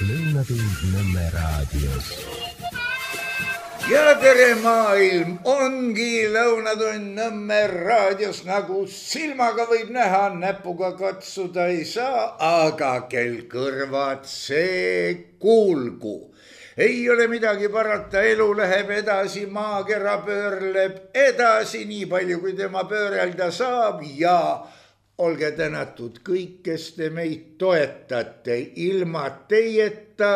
Lõunatund Nõmme raadios. Ja tere maailm, ongi Lõunatund Nõmme raadios, nagu silmaga võib näha, näpuga katsuda ei saa, aga kel kõrvad, see kuulgu. Ei ole midagi parata, elu läheb edasi, maakera pöörleb edasi nii palju, kui tema pöörelda saab ja olge tänatud kõik, kes te meid toetate ilma teieta.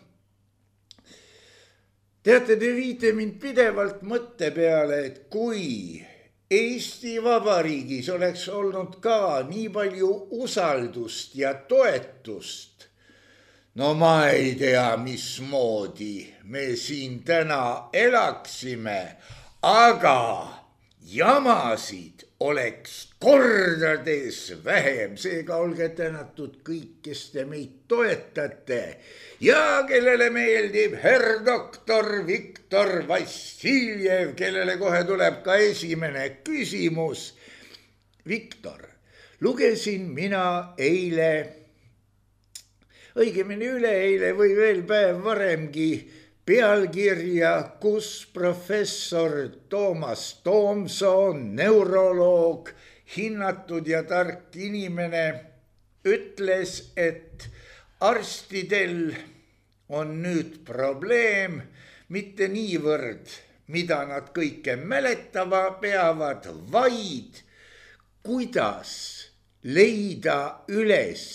Teate, te viite mind pidevalt mõtte peale, et kui Eesti Vabariigis oleks olnud ka nii palju usaldust ja toetust, no ma ei tea, mismoodi me siin täna elaksime, aga jamasid oleks kordades vähem, seega olge tänatud kõik, kes te meid toetate ja kellele meeldib herr doktor Viktor Vassiljev, kellele kohe tuleb ka esimene küsimus. Viktor, lugesin mina eile, õigemini üleeile või veel päev varemgi pealkirja, kus professor Toomas Toomson, neuroloog, hinnatud ja tark inimene, ütles, et arstidel on nüüd probleem mitte niivõrd, mida nad kõike mäletama peavad, vaid kuidas leida üles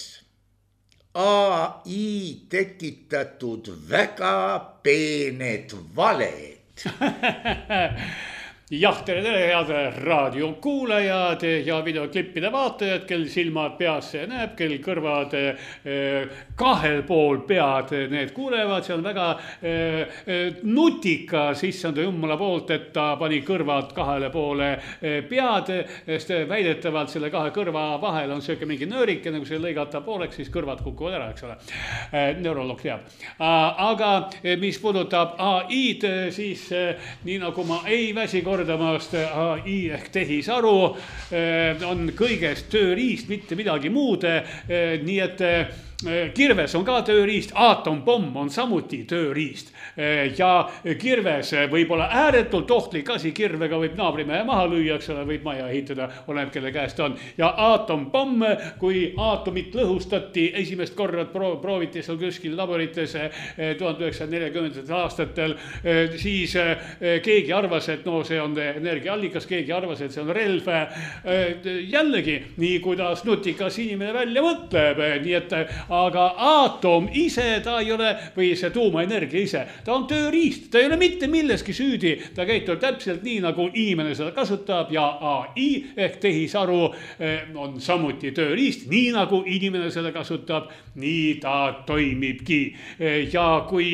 AI tekitatud väga peened valed. Jah, tere, head raadiokuulajad ja videoklippide vaatajad, kel silmad peas näeb, kel kõrvad kahel pool pead need kuulevad. See on väga nutikas issanda jummala poolt, et ta pani kõrvad kahele poole pead, sest väidetavalt selle kahe kõrva vahel on sööke mingi nöörike, nagu see lõigata pooleks, siis kõrvad kukuvad ära, eks ole. Neuroloog teab. Aga mis puudutab AI-d, siis nii nagu ma ei väsi kordamast, AI ehk tehisaru on kõigest tööriist, mitte midagi muud. Nii et kirves on ka tööriist, aatompomm on samuti tööriist ja kirves võib olla ääretult ohtlik asi, kirvega võib naabrimehe maha lüüa, eks ole, võib maja ehitada, oleneb kelle käest on. Ja aatompomm, kui aatomit lõhustati esimest korda, prooviti seal kuskil laborites 1940. aastatel, siis keegi arvas, et no see on energiaallikas, keegi arvas, et see on relv. Jällegi, nii kuidas nutikas inimene välja mõtleb, nii et aga aatom ise ta ei ole, või see tuumaenergia ise, ta on tööriist, ta ei ole mitte milleski süüdi, ta käitub täpselt nii, nagu inimene seda kasutab ja AI ehk tehisaru on samuti tööriist, nii nagu inimene seda kasutab, nii ta toimibki. Ja kui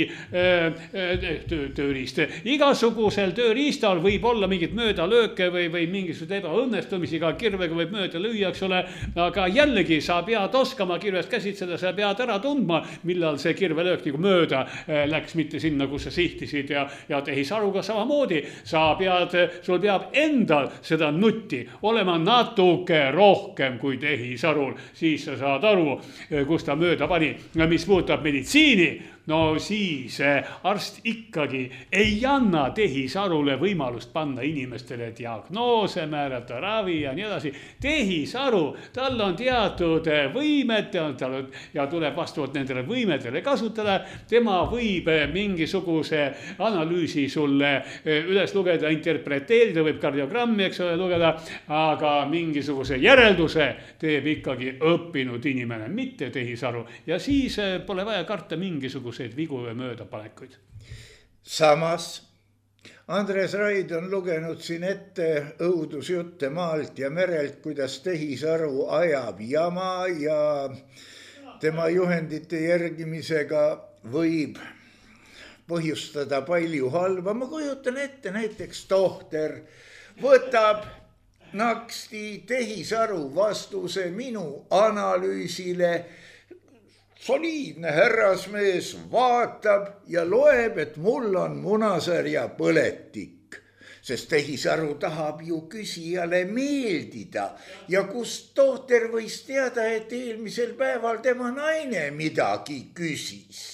tööriist, igasugusel tööriistal võib olla mingit möödalööke või mingisugused ebaõnnestumisi, ka kirvega võib mööda lüüa, eks ole, aga jällegi sa pead oskama kirvest käsitseda, sa pead ära tundma, millal see kirvelöök nagu mööda läks, mitte sinna, kus sa sihtisid ja tehisaruga samamoodi. Sul peab endal seda nutti olema natuke rohkem kui tehisarul, siis sa saad aru, kus ta mööda pani. Mis puudutab meditsiini, no siis arst ikkagi ei anna tehisarule võimalust panna inimestele diagnoose, määrata ravi ja nii edasi. Tehisaru, tal on teatud võimed ja tuleb vastavalt nendele võimedele kasutada. Tema võib mingisuguse analüüsi sulle üles lugeda, interpreteerida, võib kardiogrammi, eks ole, lugeda, aga mingisuguse järelduse teeb ikkagi õppinud inimene, mitte tehisaru. Ja siis pole vaja karta mingisuguseid vigu või möödapanekuid. Samas Andres Raid on lugenud siin ette õudusjutte maalt ja merelt, kuidas tehisaru ajab jama ja tema juhendite järgimisega võib põhjustada palju halba. Ma kujutan ette, näiteks tohter võtab naksti tehisaru vastuse minu analüüsile. Soliidne härrasmees vaatab ja loeb, et mul on munasarja põletik, sest tehisaru tahab ju küsijale meeldida. Ja kust tohter võis teada, et eelmisel päeval tema naine midagi küsis?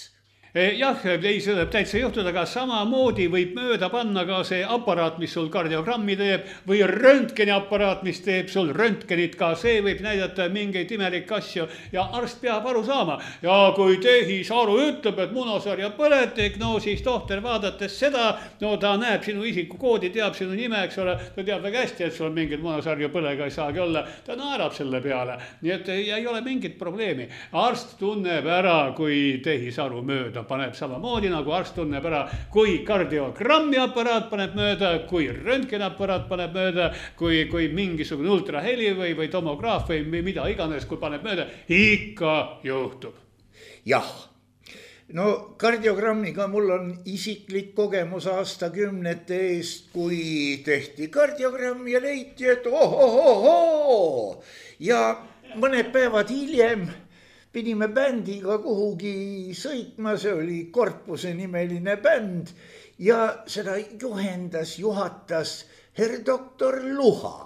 Jah, ei, see võib täitsa juhtuda, aga samamoodi võib mööda panna ka see aparaat, mis sul kardiogrammi teeb või röntgeniaparaat, mis teeb sul röntgenit, ka see võib näidata mingeid imelikke asju ja arst peab aru saama. Ja kui tehisaru ütleb, et munasarja põletik, no siis tohter vaadates seda, no ta näeb sinu isikukoodi, teab sinu nime, eks ole, ta teab väga hästi, et sul on mingid munasarja põlega ei saagi olla, ta naerab selle peale. Nii et ei ole mingit probleemi. Arst tunneb ära, kui tehisaru mööda paneb samamoodi, nagu arst tunneb ära, kui kardiogrammi aparaat paneb mööda, kui röntgenaparaat paneb mööda, kui mingisugune ultraheli või tomograaf või mida iganes, kui paneb mööda, ikka juhtub. Jah, no kardiogrammiga mul on isiklik kogemus aastakümnete eest, kui tehti kardiogramm ja leiti, et ohohohoo ja mõned päevad hiljem pidime bändiga kuhugi sõitma, see oli Korpuse nimeline bänd ja seda juhatas herr doktor Luha,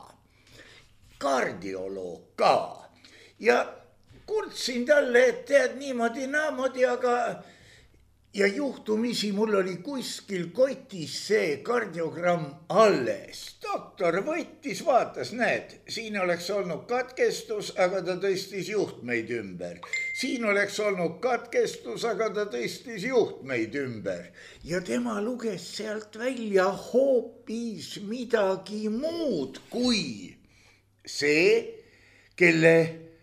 kardioloog ka. Ja kurtsin talle, et tead niimoodi naamodi, aga ja juhtumisi mul oli kuskil kotis see kardiogramm alles. Doktor võttis, vaatas, näed, siin oleks olnud katkestus, aga ta tõstis juhtmeid ümber. Siin oleks olnud katkestus, aga ta tõstis juhtmeid ümber. Ja tema luges sealt välja hoopis midagi muud kui see, kelle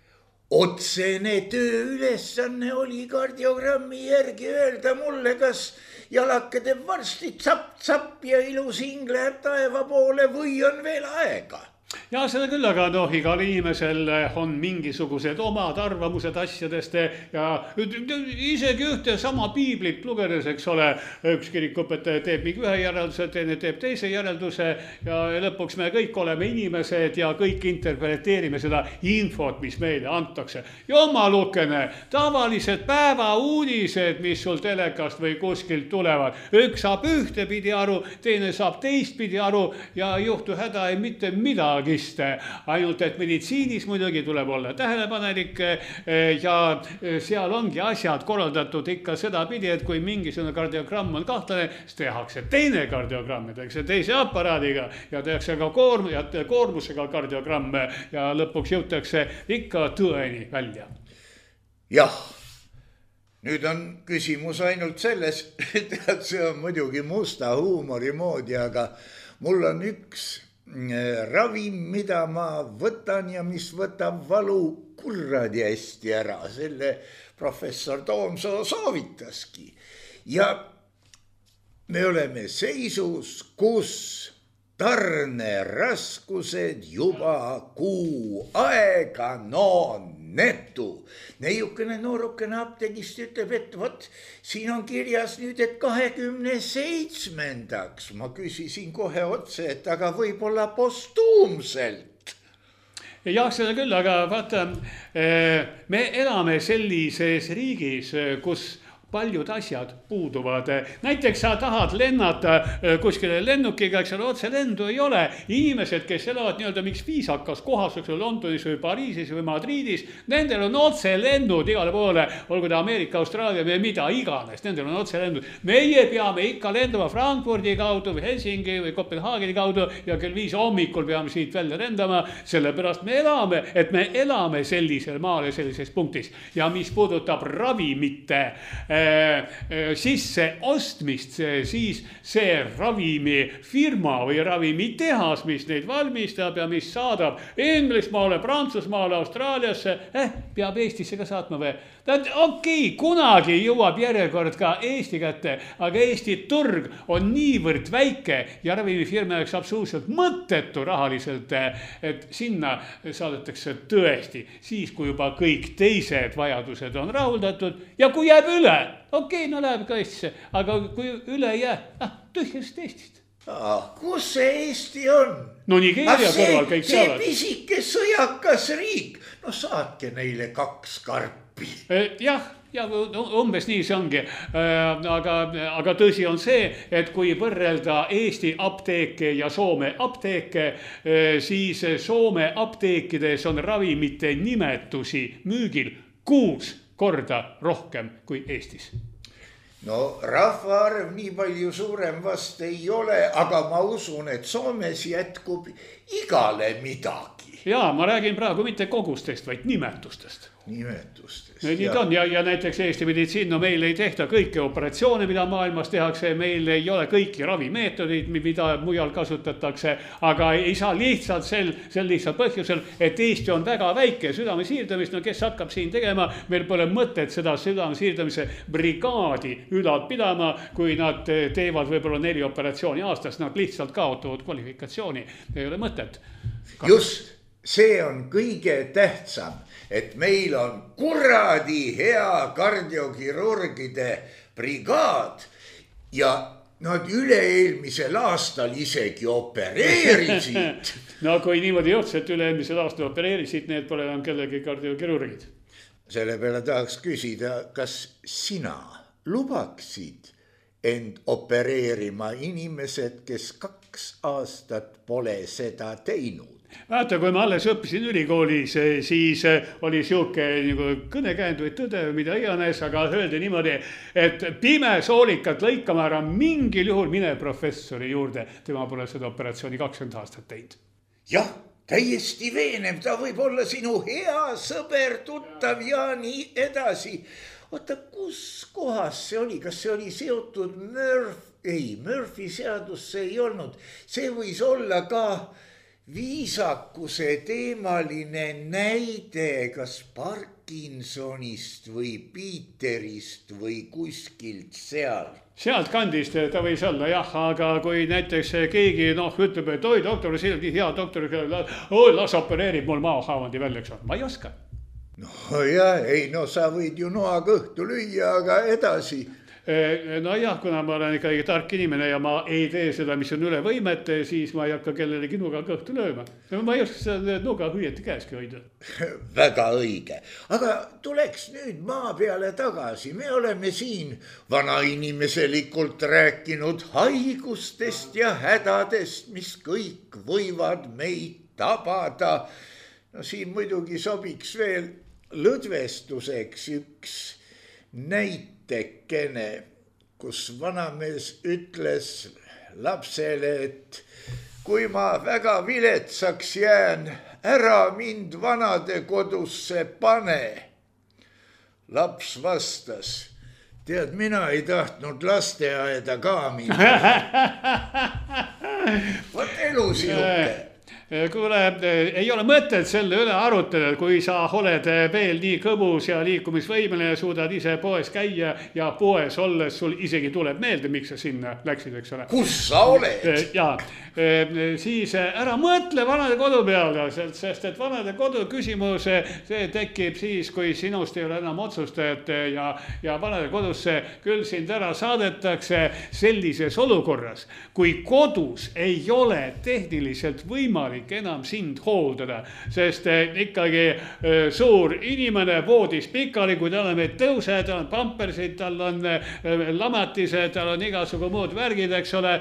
otsene tööülesanne oli kardiogrammi järgi öelda mulle, kas jalake teeb varsti tsapp-tsapp ja ilus hing läheb taeva poole või on veel aega. Ja seda küll, aga noh, igal inimesel on mingisugused omad arvamused asjadest ja isegi ühte sama piiblit lugedes, eks ole, üks kirikuõpetaja teeb mingi ühe järelduse, teine teeb teise järelduse ja lõpuks me kõik oleme inimesed ja kõik interpreteerime seda infot, mis meile antakse. Jumalukene, tavalised päevauudised, mis sul telekast või kuskilt tulevad. Üks saab ühtepidi aru, teine saab teistpidi aru ja ei juhtu häda ei mitte midagi. Ainult, et meditsiinis muidugi tuleb olla tähelepanelik ja seal ongi asjad korraldatud ikka sedapidi, et kui mingisugune kardiogramm on kahtlane, siis tehakse teine kardiogramm, tehakse teise aparaadiga ja tehakse ka koormusega kardiogramme ja lõpuks jõutakse ikka tõeni välja. Jah, nüüd on küsimus ainult selles, et see on muidugi musta huumori moodi, aga mul on üks ravim, mida ma võtan ja mis võtab valu kurradi hästi ära. Selle professor Toomsoo soovitaski. Ja me oleme seisus, kus tarneraskused juba kuu aega, netu. Neiukene noorukene apteegist ütleb, et vot siin on kirjas nüüd, et 27. Ma küsisin kohe otse, et aga võib-olla postuumselt. Jah, seda küll, aga vaata, me elame sellises riigis, kus paljud asjad puuduvad. Näiteks sa tahad lennata kuskile lennukiga, eks ole, otse lendu ei ole. Inimesed, kes elavad nii-öelda miks viisakas kohas, eks ole, Londonis või Pariisis või Madridis, nendel on otse lennud igale poole, olgu ta Ameerika, Austraalia või mida iganes, nendel on otse lennud. Meie peame ikka lendama Frankfurdi kaudu või Helsingi või Kopenhaageni kaudu ja kell 5 hommikul peame siit välja lendama, sellepärast me elame sellisel maal ja sellises punktis. Ja mis puudutab ravimite sisse ostmist, siis see ravimifirma või ravimitehas, mis neid valmistab ja mis saadab Inglismaale, Prantsusmaale, Austraaliasse, peab Eestisse ka saatma või? Okei, kunagi jõuab järjekord ka Eesti kätte, aga Eesti turg on niivõrd väike ja ravimifirma jaoks absoluutselt mõttetu rahaliselt, et sinna saadetakse tõesti siis, kui juba kõik teised vajadused on rahuldatud ja kui jääb üle, okei, no läheb ka Eestisse, aga kui üle ei jää, tühjast Eestist. Kus see Eesti on? No Nigeeria kõrval kõik teavad. See pisike sõjakas riik, no saatke neile 2 karpi. Jah, umbes nii see ongi, aga tõsi on see, et kui võrrelda Eesti apteeke ja Soome apteeke, siis Soome apteekides on ravimite nimetusi müügil 6 korda rohkem kui Eestis. no rahvaarv nii palju suurem vast ei ole, aga ma usun, et Soomes jätkub igale midagi. Jaa, ma räägin praegu mitte kogustest, vaid nimetustest. Nimetustest. Nii ta on ja näiteks Eesti meditsiin, no meil ei tehta kõiki operatsioone, mida maailmas tehakse, meil ei ole kõiki ravimeetodid, mida mujal kasutatakse, aga ei saa lihtsalt sel lihtsalt põhjusel, et Eesti on väga väike südame siirdamist, no kes hakkab siin tegema, meil pole mõtet seda südame siirdamise brigaadi ülal pidama, kui nad teevad võib-olla 4 operatsiooni aastas, nad lihtsalt kaotavad kvalifikatsiooni, ei ole mõtet. Just, see on kõige tähtsam, et meil on kuradi hea kardiokirurgide brigaad ja nad üle-eelmisel aastal isegi opereerisid. No kui niimoodi juhtus, et üle-eelmisel aastal opereerisid, need pole enam kellegi kardiokirurgid. Selle peale tahaks küsida, kas sina lubaksid end opereerima inimesed, kes 2 aastat pole seda teinud? Vaata, kui ma alles õppisin ülikoolis, siis oli siuke kõnekäend või tõde või mida iganes, aga öeldi niimoodi, et pime soolikat lõikama ära mingil juhul mine professori juurde. Tema pole seda operatsiooni 20 aastat teinud. Jah, täiesti veenev, ta võib olla sinu hea sõber, tuttav ja nii edasi. Oota, kus kohas see oli? Kas see oli seotud Murphy seadus see ei olnud. See võis olla ka viisakuse teemaline näide, kas Parkinsonist või Peterist või kuskilt seal. Sealt kandist ta võis olla jah, aga kui näiteks keegi ütleb, et oi doktor, see on nii hea doktor, las opereerib mul maahaavandi välja, eks on, ma ei oska. No jah, sa võid ju noaga õhtu lüüa, aga edasi. No jah, kuna ma olen ikkagi tark inimene ja ma ei tee seda, mis on üle võimet, siis ma ei hakka kellelegi nuga kõhtu lööma. Ma ei oska seda nuga õieti käeski hoida. Väga õige. Aga tuleks nüüd maa peale tagasi. Me oleme siin vanainimeselikult rääkinud haigustest ja hädadest, mis kõik võivad meid tabada. No siin muidugi sobiks veel lõdvestuseks üks näitekene, kus vanamees ütles lapsele, et kui ma väga viletsaks jään, ära mind vanade kodusse pane. Laps vastas, tead, mina ei tahtnud lasteaeda ka minna. Vot elu sihuke. Kuule, ei ole mõtet selle üle arutada, kui sa oled veel nii kõbus ja liikumisvõimeline, suudad ise poes käia ja poes olles sul isegi tuleb meelde, miks sa sinna läksid, eks ole. Kus sa oled? Ja siis ära mõtle vanade kodu peale, sest et vanade kodu küsimus, see tekib siis, kui sinust ei ole enam otsustajat ja vanade kodusse küll sind ära saadetakse sellises olukorras, kui kodus ei ole tehniliselt võimalik enam sind hooldada, sest ikkagi suur inimene voodis pikali, kui tal on meid tõuse, tal on pampersid, tal on lamatised, tal on igasugu muud värgid, eks ole,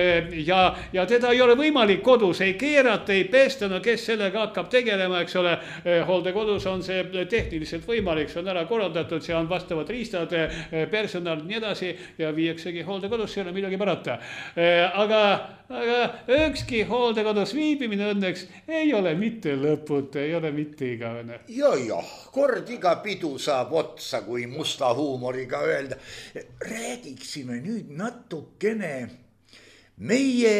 ja teda ei ole võimalik kodus, ei keerata, ei pesta, no kes sellega hakkab tegelema, eks ole, hooldekodus on see tehniliselt võimalik, see on ära korraldatud, see on vastavad riistad, personal, nii edasi ja viieksegi hooldekodus, ei ole midagi parata. Aga ükski hooldekodus viibimine õnneks ei ole mitte lõputu, ei ole mitte igavene. Jah, kord iga pidu saab otsa, kui musta huumoriga öelda. Räägiksime nüüd natukene meie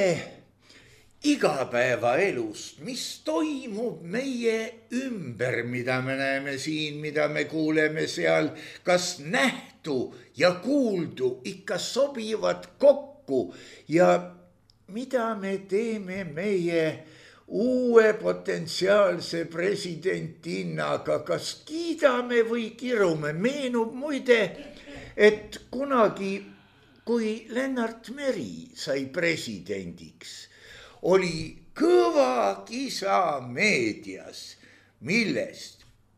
igapäevaelust, mis toimub meie ümber, mida me näeme siin, mida me kuuleme seal, kas nähtu ja kuuldu ikka sobivad kokku ja mida me teeme meie uue potentsiaalse presidentinnaga, kas kiidame või kirume. Meenub muide, et kunagi, kui Lennart Meri sai presidendiks, oli kõva kisa meedias, millest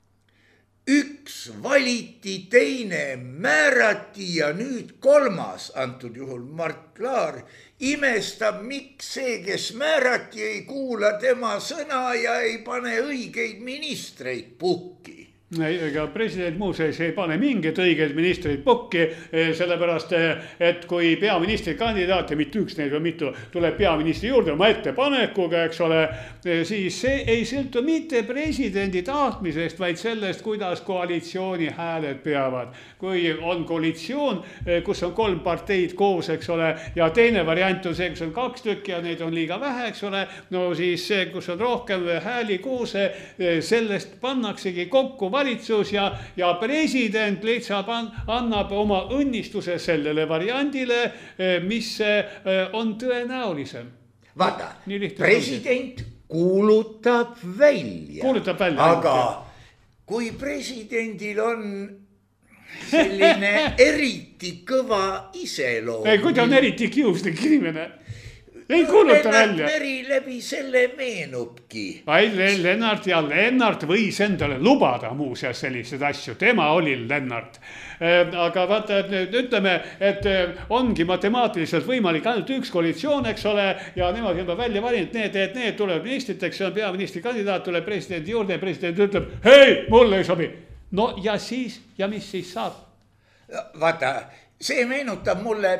üks valiti, teine määrati ja nüüd 3, antud juhul Mart Laar, imestab, miks see, kes määrati, ei kuula tema sõna ja ei pane õigeid ministreid puhki. ega president muuseas ei pane mingeid õigeid ministreid pukki, sellepärast, et kui peaministri kandidaat ja mitte üks neid või mitu tuleb peaministri juurde oma ettepanekuga, eks ole, siis see ei sõltu mitte presidendi tahtmisest, vaid sellest, kuidas koalitsiooni hääled peavad. Kui on koalitsioon, kus on 3 parteid koos, eks ole, ja teine variant on see, kus on 2 tükki ja neid on liiga vähe, eks ole, no siis see, kus on rohkem hääli koos, sellest pannaksegi kokku valitsus ja president lihtsalt annab oma õnnistuse sellele variandile, mis on tõenäolisem. Vaata, president kuulutab välja. Aga kui presidendil on selline eriti kõva iseloom. Kui ta on eriti kiuslik inimene. Ei kuuluta välja. Lennart Meri läbi selle meenubki. Lennart võis endale lubada muuseas sellised asju. Tema oli Lennart. Aga vaata, et ütleme, et ongi matemaatiliselt võimalik ainult üks koalitsioon, eks ole, ja nemad juba välja valinud, need tuleb ministriteks, see on peaministri kandidaat, tuleb presidendi juurde ja president ütleb, hei, mulle ei sobi. No ja mis siis saab? Vaata, see meenutab mulle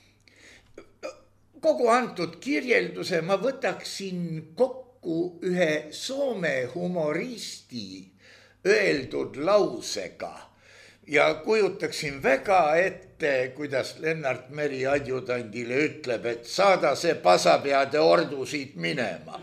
kogu antud kirjelduse, ma võtaksin kokku ühe Soome humoristi öeldud lausega ja kujutaksin väga ette, kuidas Lennart Meri adjutandile ütleb, et saada see pasapeade ordu siit minema.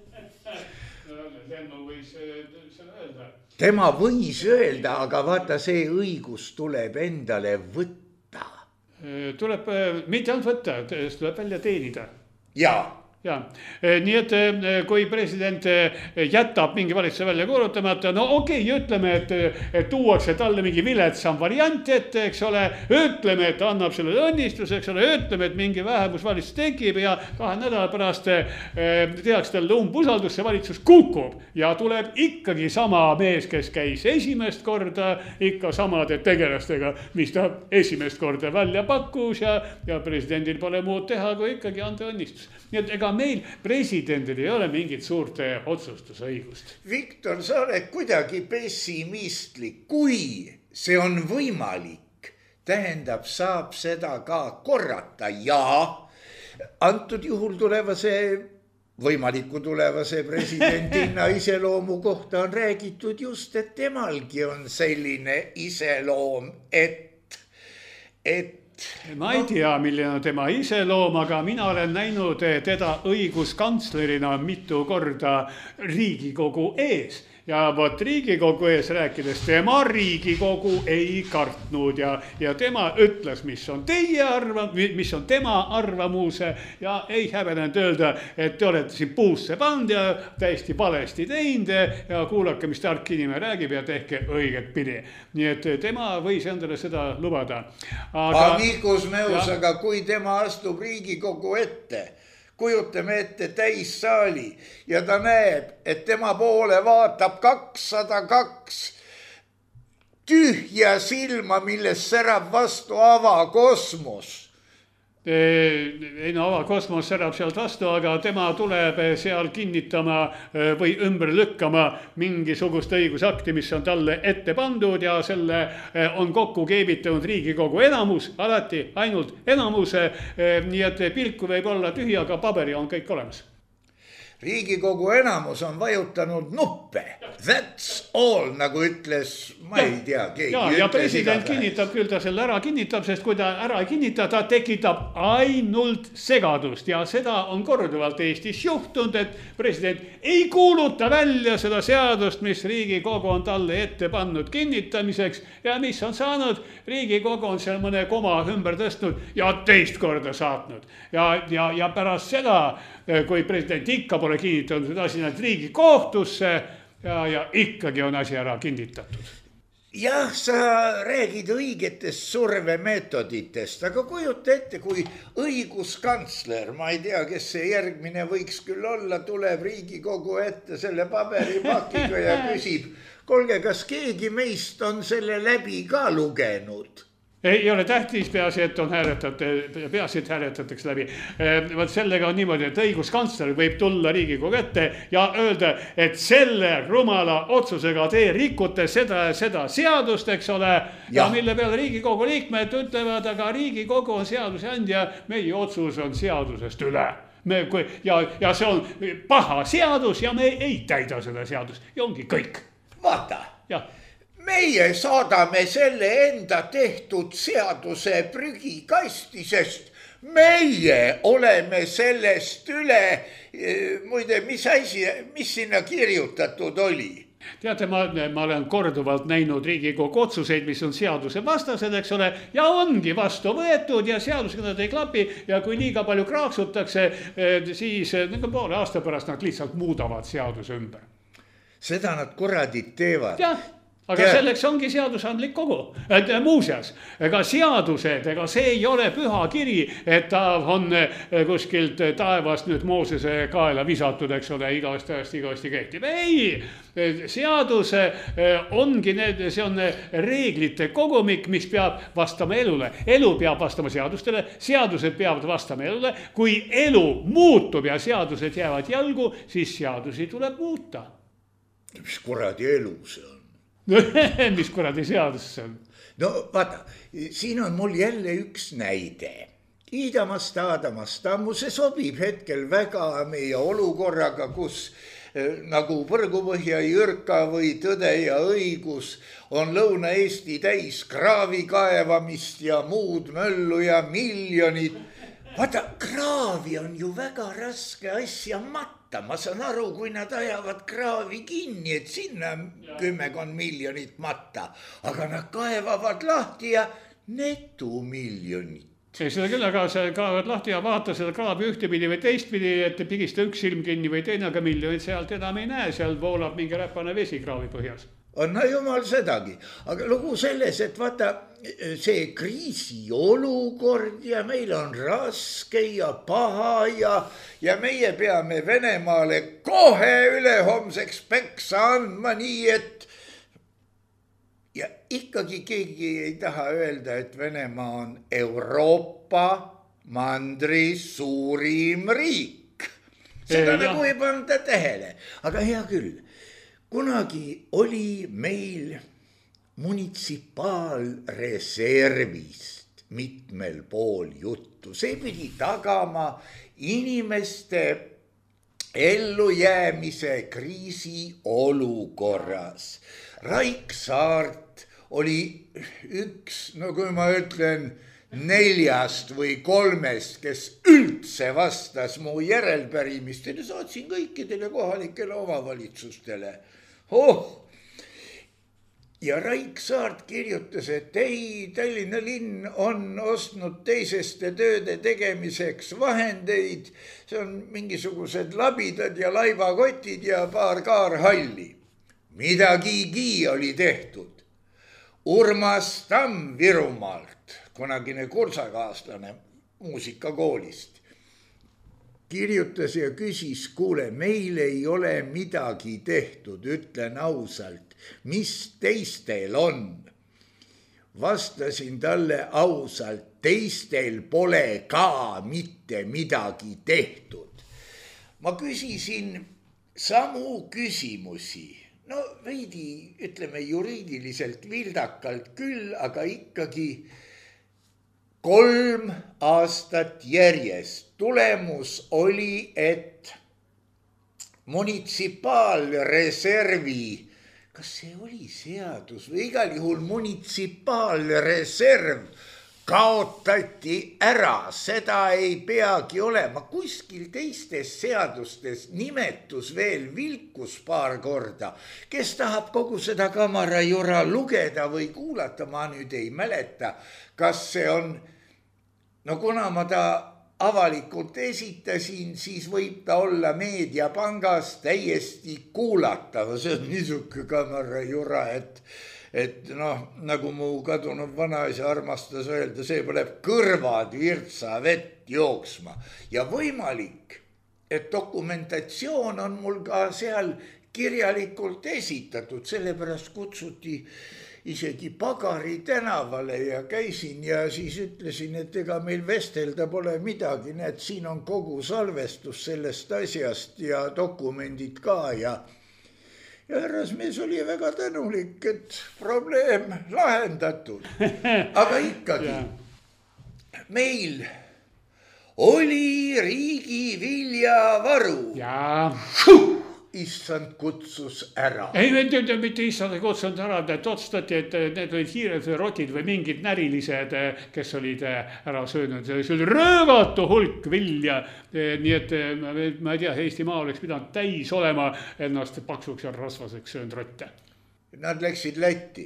Tema võis öelda, aga vaata, see õigus tuleb endale võtta. Tuleb mitte ainult võtta, tuleb välja teenida. Jaa. Nii et kui president jätab mingi valitsuse välja kuulutamata, no okei, ütleme, et tuuakse talle mingi viletsam variant ette, eks ole, ütleme, et annab selle õnnistuse, eks ole, ütleme, et mingi vähemusvalitsus tekib ja 2 nädala pärast tehakse talle umbusaldus, see valitsus kukub ja tuleb ikkagi sama mees, kes käis esimest korda ikka samade tegelastega, mis ta esimest korda välja pakkus ja presidendil pole muud teha, kui ikkagi anda õnnistus. Nii et ega meil presidendil ei ole mingit suurte otsustusõigust. Viktor, sa oled kuidagi pessimistlik. Kui see on võimalik, tähendab, saab seda ka korrata. Ja antud juhul võimaliku tulevase presidendina iseloomu kohta on räägitud just, et temalgi on selline iseloom, et ma ei tea, milline on tema iseloom, aga mina olen näinud teda õiguskantslerina mitu korda Riigikogu ees. Ja vot Riigikogu ees rääkides, tema Riigikogu ei kartnud ja tema ütles, mis on tema arvamuse ja ei häbenenud öelda, et te olete siin puusse pannud ja täiesti valesti teinud ja kuulake, mis tark inimene räägib ja tehke õiget pidi. Nii et tema võis endale seda lubada. Mikus Meus, aga kui tema astub Riigikogu ette, kujutame ette täissaali ja ta näeb, et tema poole vaatab 202 tühja silma, millest särab vastu avakosmos. Ei no avakosmos särab sealt vastu, aga tema tuleb seal kinnitama või ümber lükkama mingisugust õigusakti, mis on talle ette pandud ja selle on kokku keebitanud Riigikogu enamus, alati ainult enamuse, nii et pilku võib olla tühi, aga paberi on kõik olemas. Riigikogu enamus on vajutanud nuppe. That's all, nagu ütles, ma ei tea, keegi. Ja president kinnitab, küll ta selle ära kinnitab, sest kui ta ära ei kinnita, ta tekitab ainult segadust. Ja seda on korduvalt Eestis juhtunud, et president ei kuuluta välja seda seadust, mis Riigikogu on talle ette pannud kinnitamiseks. Ja mis on saanud? Riigikogu on seal mõne koma ümber tõstnud ja teist korda saatnud. Ja pärast seda, kui president ikka pole kinnitanud, et asi näed Riigikohtusse ja ikkagi on asi ära kinnitatud. Jah, sa räägid õigetest survemeetoditest, aga kujuta ette, kui õiguskantsler, ma ei tea, kes see järgmine võiks küll olla, tuleb Riigikogu ette selle paberipakiga ja küsib, kuulge, kas keegi meist on selle läbi ka lugenud? ei ole tähtis, peaasi, et on peaasi, et hääletatakse läbi. Vaat sellega on niimoodi, et õiguskantsler võib tulla Riigikogu ette ja öelda, et selle rumala otsusega te rikute seda ja seda seadust, eks ole. Ja mille peale Riigikogu liikmed ütlevad, aga Riigikogu on seadusandja, meie otsus on seadusest üle. Ja see on paha seadus ja me ei täida seda seadust ja ongi kõik. Vaata. Jah. Meie saadame selle enda tehtud seaduse prügikasti, sest meie oleme sellest üle. Muide, mis sinna kirjutatud oli? Teate, ma olen korduvalt näinud Riigikogu otsuseid, mis on seaduse vastased, eks ole, ja ongi vastu võetud ja seadusega nad ei klapi ja kui liiga palju kraaksutakse, siis poole aasta pärast nad lihtsalt muudavad seaduse ümber. Seda nad kuradid teevad. Jah. Aga selleks ongi seadusandlik kogu. Muuseas, ega seadused, ega see ei ole püha kiri, et ta on kuskilt taevast nüüd Moosese kaela visatud, eks ole, igavesti kehtib. Ei, seadus ongi see on reeglite kogumik, mis peab vastama elule. Elu peab vastama seadustele, seadused peavad vastama elule. Kui elu muutub ja seadused jäävad jalgu, siis seadusi tuleb muuta. Mis kuradi elu see on? Mis kuradi seadus see on? No vaata, siin on mul jälle üks näide. Iidamast, Aadamast, ammu see sobib hetkel väga meie olukorraga, kus nagu Põrgupõhja Jürka või Tõde ja õigus on Lõuna-Eesti täis kraavi kaevamist ja muud möllu ja miljonid. Vaata, kraavi on ju väga raske asja matta. Ma saan aru, kui nad ajavad kraavi kinni, et sinna 10 miljonit matta. Aga nad kaevavad lahti ja netu miljonit. Seda küll, aga sa kaevad lahti ja vaata seda kraavi ühtepidi või teistpidi, et pigista üks silm kinni või teine, aga miljonit sealt enam ei näe. Seal voolab mingi räpane vesi kraavi põhjas. No jumal sedagi, aga lugu selles, et vaata see kriisi olukord ja meil on raske ja paha ja meie peame Venemaale kohe ülehomseks peksa andma nii, et ja ikkagi keegi ei taha öelda, et Venemaa on Euroopa mandri suurim riik. Seda nagu ei panda tähele, aga hea küll. Kunagi oli meil munitsipaalreservist mitmel pool juttu. See pidi tagama inimeste ellujäämise kriisi olukorras. Raik Saart oli üks, no kui ma ütlen 4 või 3, kes üldse vastas mu järelpärimistele, saatsin kõikidele kohalikele omavalitsustele. Ja Raik Saart kirjutas, et ei, Tallinna linn on ostnud teiseste tööde tegemiseks vahendeid. See on mingisugused labidad ja laivakotid ja paar kaarhalli. Midagigi oli tehtud. Urmas Tamm Virumaalt, kunagine kursakaaslane muusikakoolist, kirjutas ja küsis, kuule, meil ei ole midagi tehtud, ütlen ausalt, mis teistel on? Vastasin talle ausalt, teistel pole ka mitte midagi tehtud. Ma küsisin samu küsimusi, no veidi, ütleme juriidiliselt vildakalt küll, aga ikkagi 3 aastat järjest. Tulemus oli, et munitsipaalreservi, kas see oli seadus või igal juhul munitsipaalreserv kaotati ära, seda ei peagi olema. Kuskil teistes seadustes nimetus veel vilkus paar korda. Kes tahab kogu seda kamarajura lugeda või kuulata, ma nüüd ei mäleta, kas see on, no kuna ma ta avalikult esitasin, siis võib ta olla Meediapangas täiesti kuulatav. See on niisuke kamarajura, et noh, nagu mu kadunud vanaisa armastas öelda, see põleb kõrvad virtsa vett jooksma. Ja võimalik, et dokumentatsioon on mul ka seal kirjalikult esitatud, sellepärast kutsuti isegi Pagari tänavale ja käisin ja siis ütlesin, et ega meil vestelda pole midagi, näed, siin on kogu salvestus sellest asjast ja dokumendid ka ja härrasmees oli väga tänulik, et probleem lahendatud. Aga ikkagi, meil oli riigi viljavaru. Jaa. Issand kutsus ära. Ei, mitte issand kutsunud ära, et otsustati, et need olid hiired või rotid või mingid närilised, kes olid ära söönud. See oli röövatu hulk vilja. Nii et ma ei tea, Eestimaa oleks pidanud täis olema ennast paksuks ja rasvaseks söönud rotte. Nad läksid Lätti.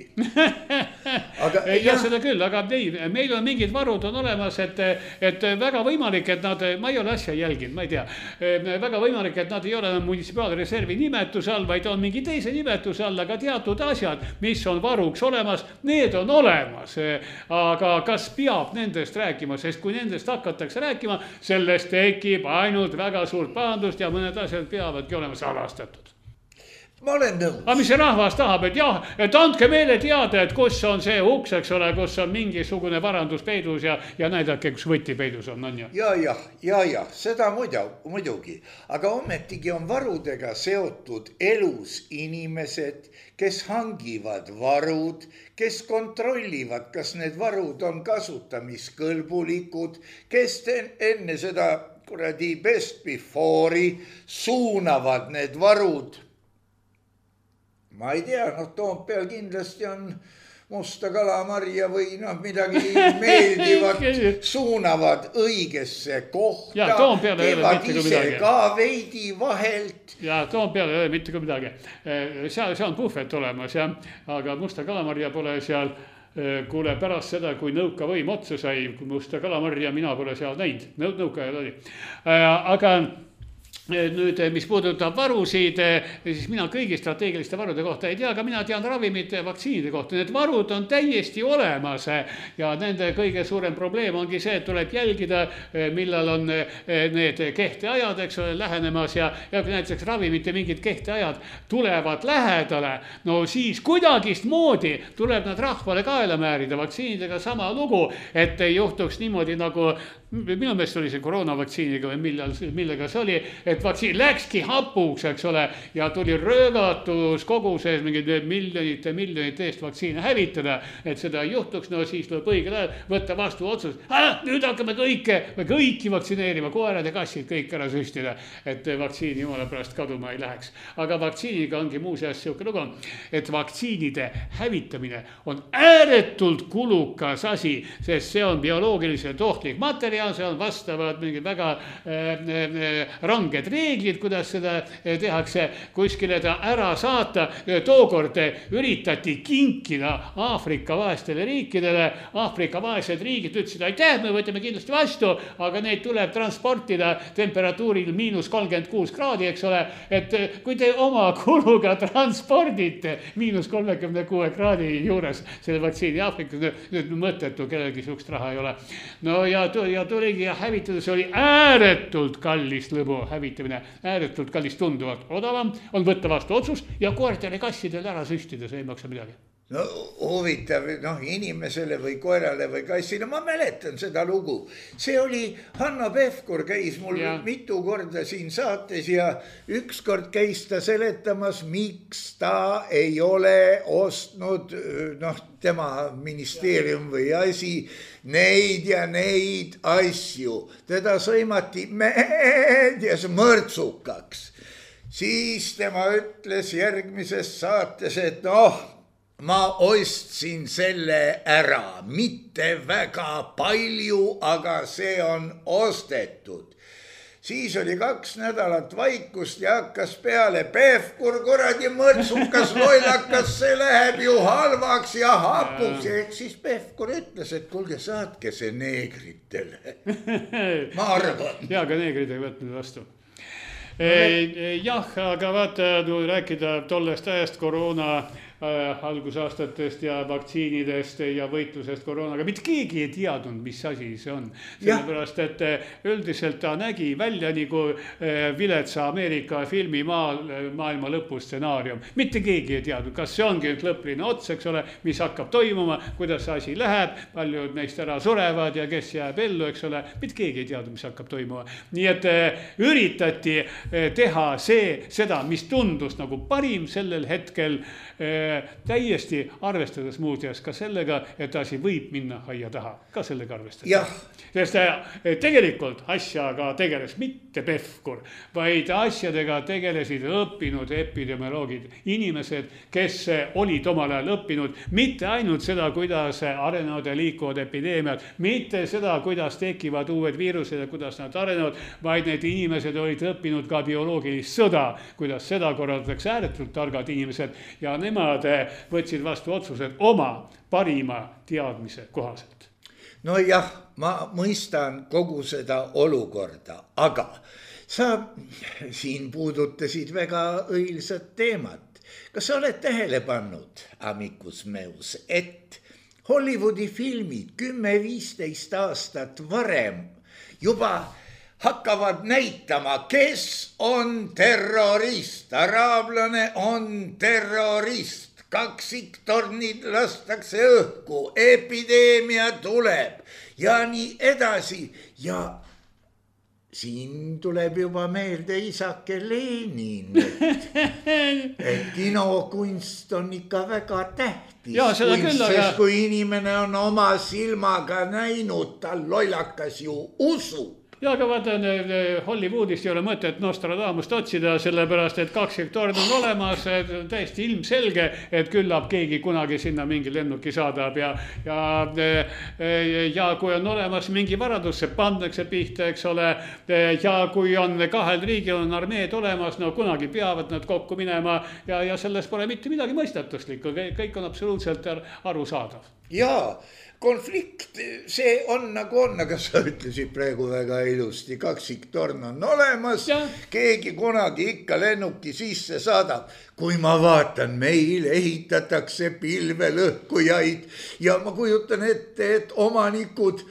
Aga, ja seda küll, aga ei, meil on mingid varud on olemas, et väga võimalik, et nad, ma ei ole asja jälginud, ma ei tea, väga võimalik, et nad ei ole munitsipaalreservi nimetuse all, vaid on mingi teise nimetuse all, aga teatud asjad, mis on varuks olemas, need on olemas. Aga kas peab nendest rääkima, sest kui nendest hakatakse rääkima, sellest tekib ainult väga suurt pahandust ja mõned asjad peavadki olema salastatud. Ma olen nõus. Aga mis see rahvas tahab, et jah, et andke meile teada, et kus on see uks, eks ole, kus on mingisugune varandus peidus ja näidake, kus võti peidus on ju. Ja, seda muidugi. Aga ometigi on varudega seotud elus inimesed, kes hangivad varud, kes kontrollivad, kas need varud on kasutamiskõlbulikud, kes enne seda kuradi best before'i suunavad need varud. Ma ei tea, Toompeal kindlasti on musta kalamarja või midagi meeldivat suunavad õigesse kohta. Teevad ise ka veidi vahelt. Ja Toompeal ei ole mitte ka midagi. Seal on puhvet olemas, ja, aga musta kalamarja pole seal. Kuule, pärast seda, kui nõukavõim otsa sai, musta kalamarja mina pole seal näinud. Nõukaajal oli. Aga nüüd, mis puudutab varusid, siis mina kõigi strateegiliste varude kohta ei tea, aga mina tean ravimite ja vaktsiinide kohta. Need varud on täiesti olemas ja nende kõige suurem probleem ongi see, et tuleb jälgida, millal on need kehteajad, eks ole, lähenemas ja kui näiteks ravimite mingid kehteajad tulevad lähedale, no siis kuidagist moodi tuleb nad rahvale kaela määrida. Vaktsiinidega sama lugu, et ei juhtuks niimoodi nagu minu meelest oli see koroonavaktsiiniga või millega see oli, et vaktsiin läkski hapuks, eks ole, ja tuli röögatus koguses mingid miljonite eest vaktsiine hävitada, et seda ei juhtuks, no siis tuleb õigel ajal võtta vastu otsus. Nüüd hakkame kõiki vaktsineerima, koerad ja kassid kõik ära süstida, et vaktsiini jumala pärast kaduma ei läheks. Aga vaktsiiniga ongi muuseas siuke lugu, et vaktsiinide hävitamine on ääretult kulukas asi, sest see on bioloogiliselt ohtlik materjal, see on vastavad mingid väga ranged reeglid, kuidas seda tehakse, kuskile ta ära saata. Tookord üritati kinkida Aafrika vaestele riikidele. Aafrika vaesed riigid ütlesid, aitäh, me võtame kindlasti vastu, aga neid tuleb transportida temperatuuril -36 kraadi, eks ole. Et kui te oma kuluga transpordite -36 kraadi juures selle vaktsiini Aafrikas, nüüd mõttetu, kellelgi sihukest raha ei ole. No ja tuligi ja hävitada, see oli ääretult kallist lõbu hävitamine, ääretult kallist, tunduvalt odavam on võtta vastu otsus ja koertele kassidele ära süstida, see ei maksa midagi. No huvitav, inimesele või koerale või kassile, ma mäletan seda lugu. See oli, Hanno Pevkur käis mul mitu korda siin saates ja ükskord käis ta seletamas, miks ta ei ole ostnud, tema ministeerium või asi, neid ja neid asju. Teda sõimati meedias mõrtsukaks. Siis tema ütles järgmises saates, et ma ostsin selle ära, mitte väga palju, aga see on ostetud. Siis oli 2 nädalat vaikust ja hakkas peale Pevkur, kuradi mõrtsukas, lollakas, see läheb ju halvaks ja hapuks. Ehk siis Pevkur ütles, et kuulge, saatke see neegritele. Ma arvan. Ja, aga neegrid ei võtnud vastu. Jah, aga vaata, rääkida tollest ajast koroona algusaastatest ja vaktsiinidest ja võitlusest koroonaga. Mitte keegi ei teadnud, mis asi see on. Sellepärast, et üldiselt ta nägi välja nagu viletsa Ameerika filmi maailma lõpustsenaarium. Mitte keegi ei teadnud, kas see ongi nüüd lõpline ots, eks ole, mis hakkab toimuma, kuidas see asi läheb, paljud neist ära surevad ja kes jääb ellu, eks ole. Mitte keegi ei teadnud, mis hakkab toimuma. Nii et üritati teha seda, mis tundus nagu parim sellel hetkel, täiesti arvestades muuseas ka sellega, et asi võib minna aia taha. Ka sellega arvestades. Sest tegelikult asjaga tegeles mitte Pevkur, vaid asjadega tegelesid õppinud epidemioloogid, inimesed, kes olid omal ajal õppinud mitte ainult seda, kuidas arenevad ja liikuvad epideemiad, mitte seda, kuidas tekivad uued viirused ja kuidas nad arenevad, vaid need inimesed olid õppinud ka bioloogilist sõda, kuidas seda korraldatakse ääretult targad inimesed ja nemad võtsid vastu otsused oma parima teadmise kohaselt. No jah, ma mõistan kogu seda olukorda, aga sa siin puudutasid väga õilsat teemat. Kas sa oled tähele pannud, Amicus Meus, et Hollywoodi filmid 10-15 aastat varem juba hakkavad näitama, kes on terrorist, araablane on terrorist. Kaksiktornid lastakse õhku, epideemia tuleb ja nii edasi. Ja siin tuleb juba meelde isake Lenin, et kinokunst on ikka väga tähtis. Sest kui inimene on oma silmaga näinud, tal lollakas ju usub. Ja aga vaata, Hollywoodist ei ole mõtet Nostradamust otsida, sellepärast, et kaksiktorn on olemas, täiesti ilmselge, et küllap keegi kunagi sinna mingi lennuki saadab ja kui on olemas mingi varadus, see pandakse pihta, eks ole, ja kui on kahel riigil on armeed olemas, no kunagi peavad nad kokku minema ja selles pole mitte midagi mõistatuslikku, kõik on absoluutselt arusaadav. Jaa, konflikt, see on nagu on, aga sa ütlesid praegu väga ilusti, kaksiktorn on olemas, keegi kunagi ikka lennuki sisse saadab. Kui ma vaatan, meil ehitatakse pilvelõhkujaid ja ma kujutan ette, et omanikud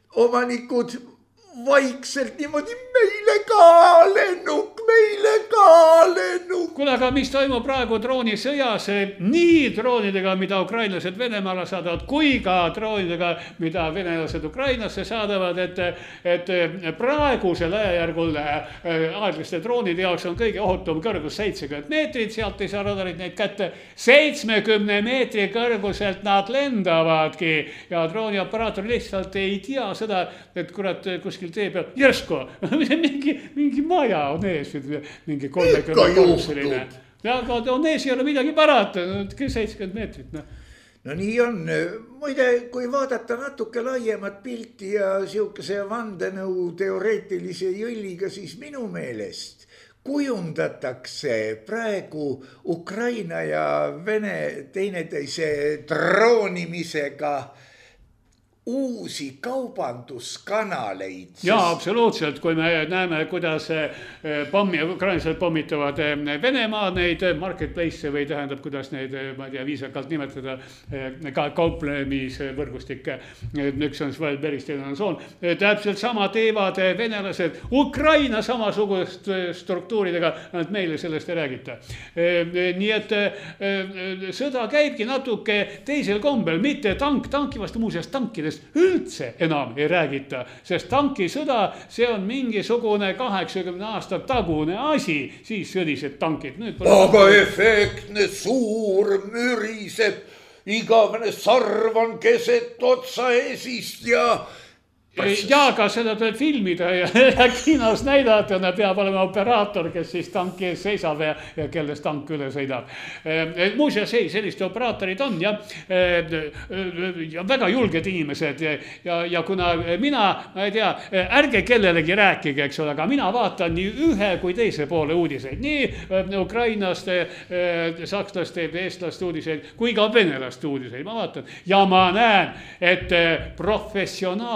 vaikselt niimoodi meile ka lennuk. Kuule, aga mis toimub praegu droonisõjas, nii droonidega, mida ukrainlased Venemaale saadavad, kui ka droonidega, mida venelased Ukrainasse saadavad, et praegusel ajajärgul aeglaste droonide jaoks on kõige ohutum kõrgus 70 meetrit, sealt ei saa radarid neid kätte, 70 meetri kõrguselt nad lendavadki ja droonioperaator lihtsalt ei tea seda, et kurat kuskil tee peal, järsku, mingi maja on ees, mingi 30-korruseline. Ja aga on ees ei ole midagi parata, 70 meetrit. No nii on. Muide, kui vaadata natuke laiemat pilti ja siukese vandenõu teoreetilise jõlliga, siis minu meelest kujundatakse praegu Ukraina ja Vene teineteise droonimisega uusi kaubanduskanaleid. Jaa, absoluutselt, kui me näeme, kuidas ukrainlased pommitavad Venemaa neid marketplace või tähendab, kuidas neid, ma ei tea, viisakalt nimetada, kauplemisvõrgustikke. Üks on Svalberist, teine on Soon. Täpselt sama teevad venelased Ukraina samasugust struktuuridega, nad meile sellest ei räägita. Nii et sõda käibki natuke teisel kombel, mitte tanki vastu muuseas tankidest üldse enam ei räägita, sest tankisõda, see on mingisugune 80 aastat tagune asi, siis sõdised tankid. Aga efektne, suur, müriseb, igavene sarv on keset otsa esist ja aga seda tuleb filmida ja kinos näidata, peab olema operaator, kes siis tanki ees seisab ja kellest tank üle sõidab. Muuseas, selliste operaatorid on ja väga julged inimesed ja kuna mina ei tea, ärge kellelegi rääkige, eks ole, aga mina vaatan nii ühe kui teise poole uudiseid, nii ukrainaste, sakslaste, eestlaste uudiseid kui ka venelaste uudiseid, ma vaatan ja ma näen, et professionaalsete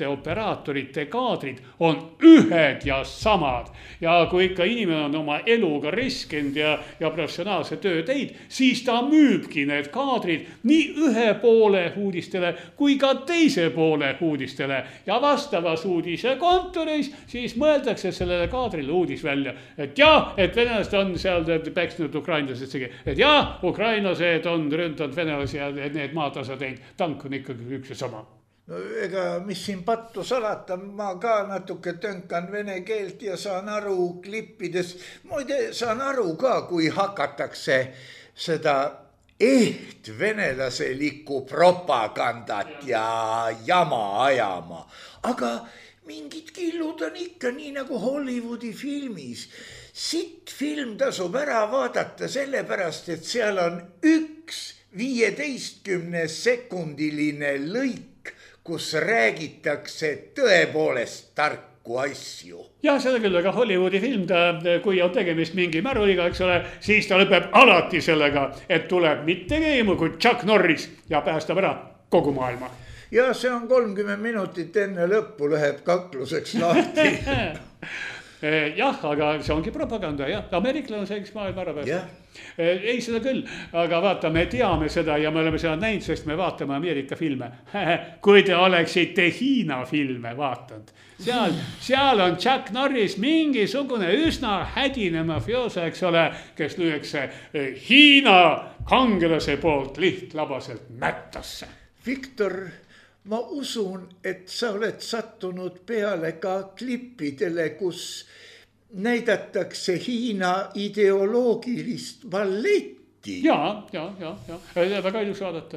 erinevate operaatorite kaadrid on ühed ja samad. Ja kui ikka inimene on oma eluga riskinud ja professionaalse töö teinud, siis ta müübki need kaadrid nii ühe poole uudistele kui ka teise poole uudistele. Ja vastavas uudise kontoris siis mõeldakse sellele kaadrile uudis välja. Et jah, et venelased on seal peksnud ukrainlased, et jah, ukrainlased on ründanud venelasi ja need maatasa teinud. Tank on ikkagi üks ja sama. No ega mis siin pattu salata, ma ka natuke tönkan vene keelt ja saan aru klippides. Muide, saan aru ka, kui hakatakse seda venelaselikku propagandat ja jama ajama. Aga mingid killud on ikka nii nagu Hollywoodi filmis. Sitt film tasub ära vaadata sellepärast, et seal on üks 15-sekundiline lõik, kus räägitakse tõepoolest tarku asju. Ja seda küll, aga Hollywoodi film, kui on tegemist mingi märuliga, eks ole, siis ta lõpeb alati sellega, et tuleb mitte keegi kui Chuck Norris ja päästab ära kogu maailma. Ja see on 30 minutit enne lõppu läheb kakluseks lahti. Jah, aga see ongi propaganda, jah. Ameeriklane on see, kes maailma ära päästab. Ei seda küll, aga vaata, me teame seda ja me oleme seda näinud, sest me vaatame Ameerika filme. Kui te oleksite Hiina filme vaatanud, seal on Chuck Norris mingisugune üsna hädine mafiosa, eks ole, kes lüüakse Hiina kangelase poolt lihtlabaselt mättasse. Viktor, ma usun, et sa oled sattunud peale ka klippidele, kus näidatakse Hiina ideoloogilist balletti. Ja. Väga ilus vaadata.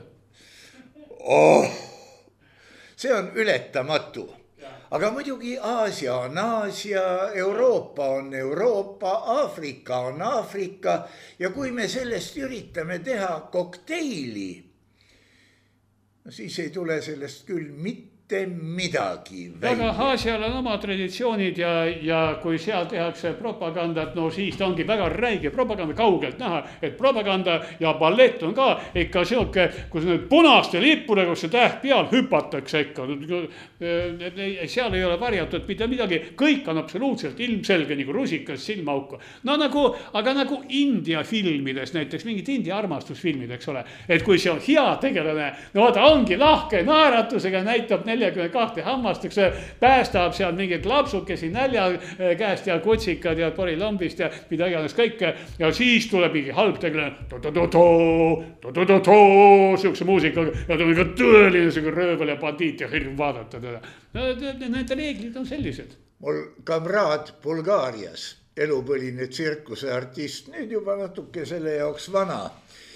See on ületamatu. Aga muidugi Aasia on Aasia, Euroopa on Euroopa, Aafrika on Aafrika. Ja kui me sellest üritame teha kokteili, siis ei tule sellest küll mitte midagi välja. Aga Aasial on oma traditsioonid ja kui seal tehakse propagandat, no siis ta ongi väga räige propaganda kaugelt näha, et propaganda ja ballett on ka ikka selline, kus need punaste lippude, kus see täht peal hüpatakse ikka. Seal ei ole varjatud mitte midagi, kõik on absoluutselt ilmselge nagu rusikas silmauku. No aga nagu India filmides, näiteks mingid India armastusfilmid, eks ole, et kui see on hea tegelane, no vaata ongi lahke naeratusega, näitab 42 hammast, päästab seal mingid lapsukesi nälja käest ja kutsikad ja porilambist ja mida iganes kõike. Ja siis tuleb mingi halb tegelane, siukse muusikaga ja ta on ikka tõeline röövel ja bandiit ja hirm vaadata teda. Nende reeglid on sellised. Mul kamraad Bulgaarias, elupõline tsirkuse artist, nüüd juba natuke selle jaoks vana.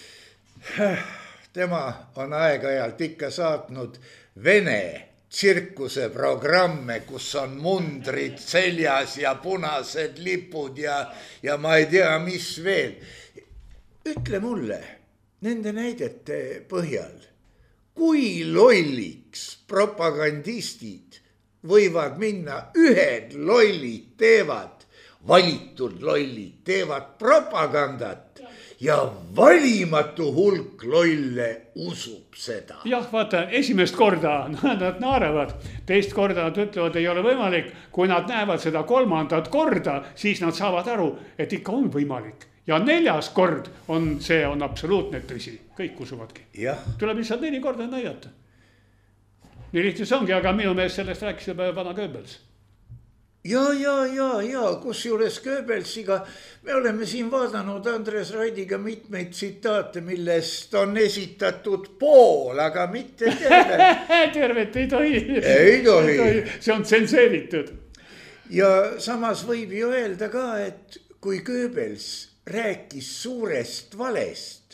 Tema on aeg-ajalt ikka saatnud Vene tsirkuse programme, kus on mundrid seljas ja punased lipud ja ma ei tea, mis veel. Ütle mulle nende näidete põhjal, kui lolliks propagandistid võivad minna, ühed lollid teevad, valitud lollid teevad propagandat. Ja valimatu hulk lolle usub seda. Jah, vaata, esimest korda nad naaravad, teist korda nad ütlevad, ei ole võimalik. Kui nad näevad seda kolmandat korda, siis nad saavad aru, et ikka on võimalik. Ja 4. kord on absoluutne tõsi. Kõik usuvadki. Tuleb lihtsalt 4 korda näidata. Nii lihtne see ongi, aga minu meelest sellest rääkis juba vana Goebbels. Ja, kus juures Goebbelsiga me oleme siin vaadanud Andres Raidiga mitmeid tsitaate, millest on esitatud pool, aga mitte terve. Tervet ei tohi. Ei tohi. See on tsenseeritud. Ja samas võib ju öelda ka, et kui Goebbels rääkis suurest valest,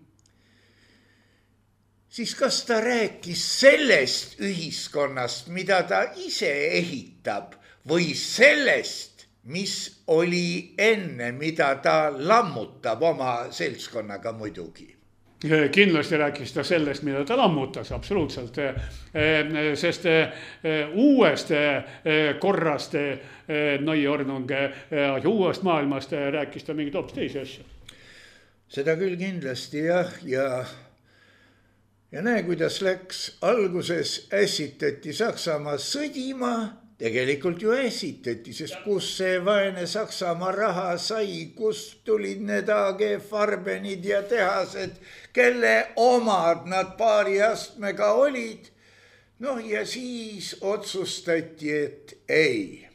siis kas ta rääkis sellest ühiskonnast, mida ta ise ehitab, või sellest, mis oli enne, mida ta lammutab oma seltskonnaga muidugi. Kindlasti rääkis ta sellest, mida ta lammutas, absoluutselt. Sest uuest korrast, Neuordnung ja uuest maailmast rääkis ta mingit hoopis teisi asju. Seda küll kindlasti jah, ja ja näe, kuidas läks. Alguses ässitati Saksamaa sõdima, tegelikult ju ässitati, sest kus see vaene Saksamaa raha sai, kust tulid need AG Farbenid ja tehased, kelle omad nad paari astmega olid. Noh, ja siis otsustati, et ei.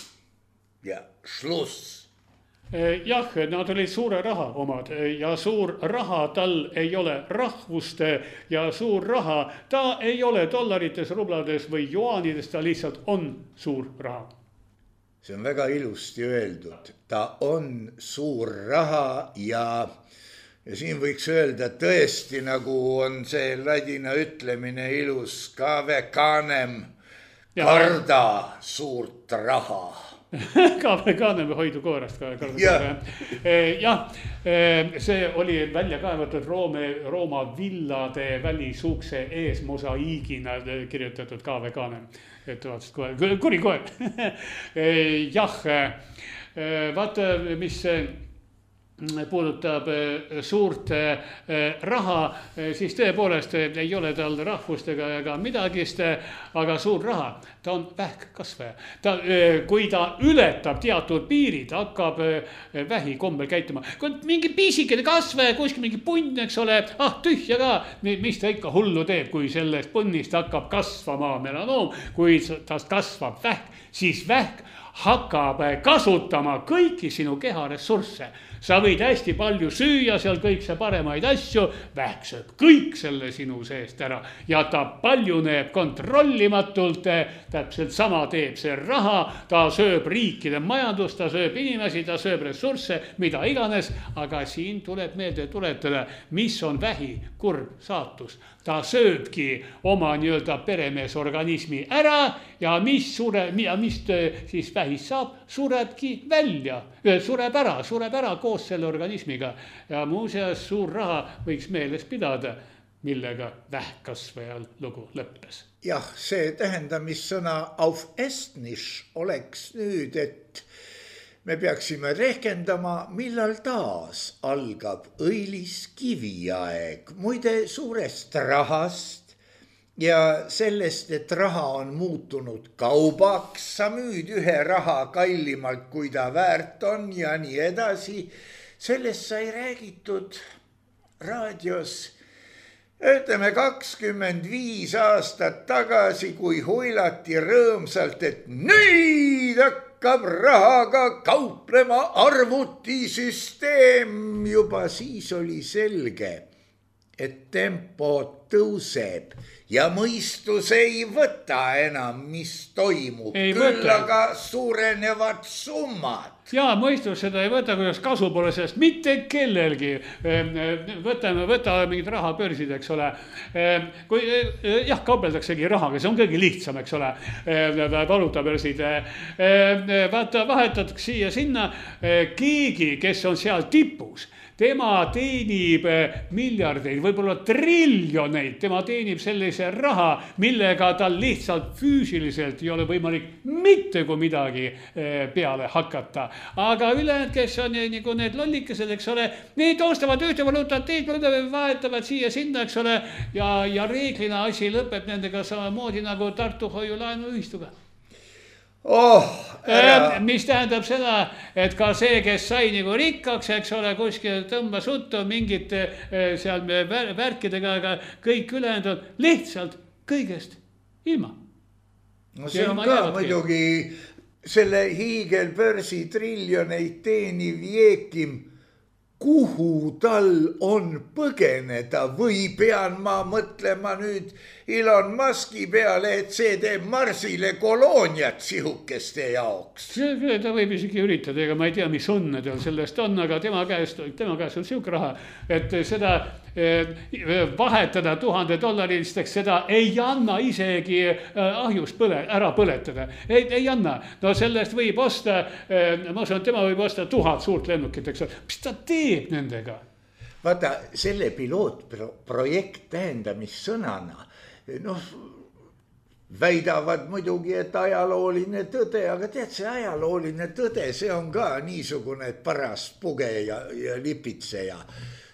Ja šluss. Jah, nad olid suure raha omad ja suur raha tal ei ole rahvuste ja suur raha, ta ei ole dollarites, rublades või juaanides, ta lihtsalt on suur raha. See on väga ilusti öeldud. Ta on suur raha ja siin võiks öelda tõesti, nagu on see ladina ütlemine ilus, cave canem, karda suurt raha. Cave canem, hoidu koerast. Jah, see oli välja kaevatud Rooma villade välisukse ees mosaiigina kirjutatud cave canem. Et vaatasid kohe, kuri koer. Jah, vaata, mis puudutab suurt raha, siis tõepoolest ei ole tal rahvustega ega midagist, aga suur raha, ta on vähkkasvaja. Kui ta ületab teatud piirid, hakkab vähi kombel käituma. Kui mingi piisikene kasvaja, kuskil mingi punn, eks ole, tühja ka, mis ta ikka hullu teeb, kui sellest punnist hakkab kasvama melanoom, kui tast kasvab vähk, siis vähk hakkab kasutama kõiki sinu keha ressursse. Sa võid hästi palju süüa seal kõik see paremaid asju, vähk sööb kõik selle sinu seest ära ja ta paljuneb kontrollimatult, täpselt sama teeb see raha, ta sööb riikide majandust, ta sööb inimesi, ta sööb ressursse, mida iganes, aga siin tuleb meelde tuletada, mis on vähi kurb saatus. Ta sööbki oma nii-öelda peremees organismi ära ja mis siis vähis saab, surebki välja, sureb ära koos selle organismiga. Ja muuseas suur raha võiks meeles pidada, millega vähkkasvajal lugu lõppes. Jah, see tähendamissõna auf Estnisch oleks nüüd, et me peaksime rehkendama, millal taas algab õilis kiviaeg. Muide suurest rahast ja sellest, et raha on muutunud kaubaks, sa müüd ühe raha kallimalt, kui ta väärt on ja nii edasi. Sellest sai räägitud raadios, ütleme 25 aastat tagasi, kui huilati rõõmsalt, et nüüd hakkab rahaga kauplema arvutisüsteem. Juba siis oli selge, et tempo tõuseb ja mõistus ei võta enam, mis toimub. Küll aga suurenevad summad. Jaa, mõistus seda ei võta, kuidas kasu pole sellest mitte kellelgi. Võta mingid rahapörsid, eks ole. Kui jah, kaubeldaksegi rahaga, see on kõige lihtsam, eks ole. Valuutabörsid. Vaata, vahetatakse siia sinna keegi, kes on seal tipus. Tema teenib miljardeid, võib-olla triljoneid. Tema teenib sellise raha, millega tal lihtsalt füüsiliselt ei ole võimalik mitte kui midagi peale hakata. Aga ülejäänud, kes on nagu need lollikesed, eks ole, need ostavad ühte valuutat, vahetavad siia sinna, eks ole, ja reeglina asi lõpeb nendega samamoodi nagu Tartu hoiulaenu ühistuga. Mis tähendab seda, et ka see, kes sai nagu rikkaks, eks ole, kuskil tõmbas uttu mingite seal värkidega, aga kõik ülejäänud on lihtsalt kõigest ilma. No see on ka muidugi selle hiigelbörsi triljoneid teeniv jeekim, kuhu tal on põgeneda või pean ma mõtlema nüüd Elon Muski peale, et see teeb Marsile kolooniat sihukeste jaoks. Ta võib isegi üritada, ega ma ei tea, mis õnne tal sellest on, aga tema käest on sihuke raha, et seda vahetada $1000, seda ei anna isegi ahjus ära põletada. Ei anna. No sellest võib osta, ma usun, tema võib osta 1000 suurt lennukit, eks ole. Mis ta teeb nendega? Vaata, selle pilootprojekt tähendamissõnana, väidavad muidugi, et ajalooline tõde, aga tead, see ajalooline tõde, see on ka niisugune paras puge ja lipitseja.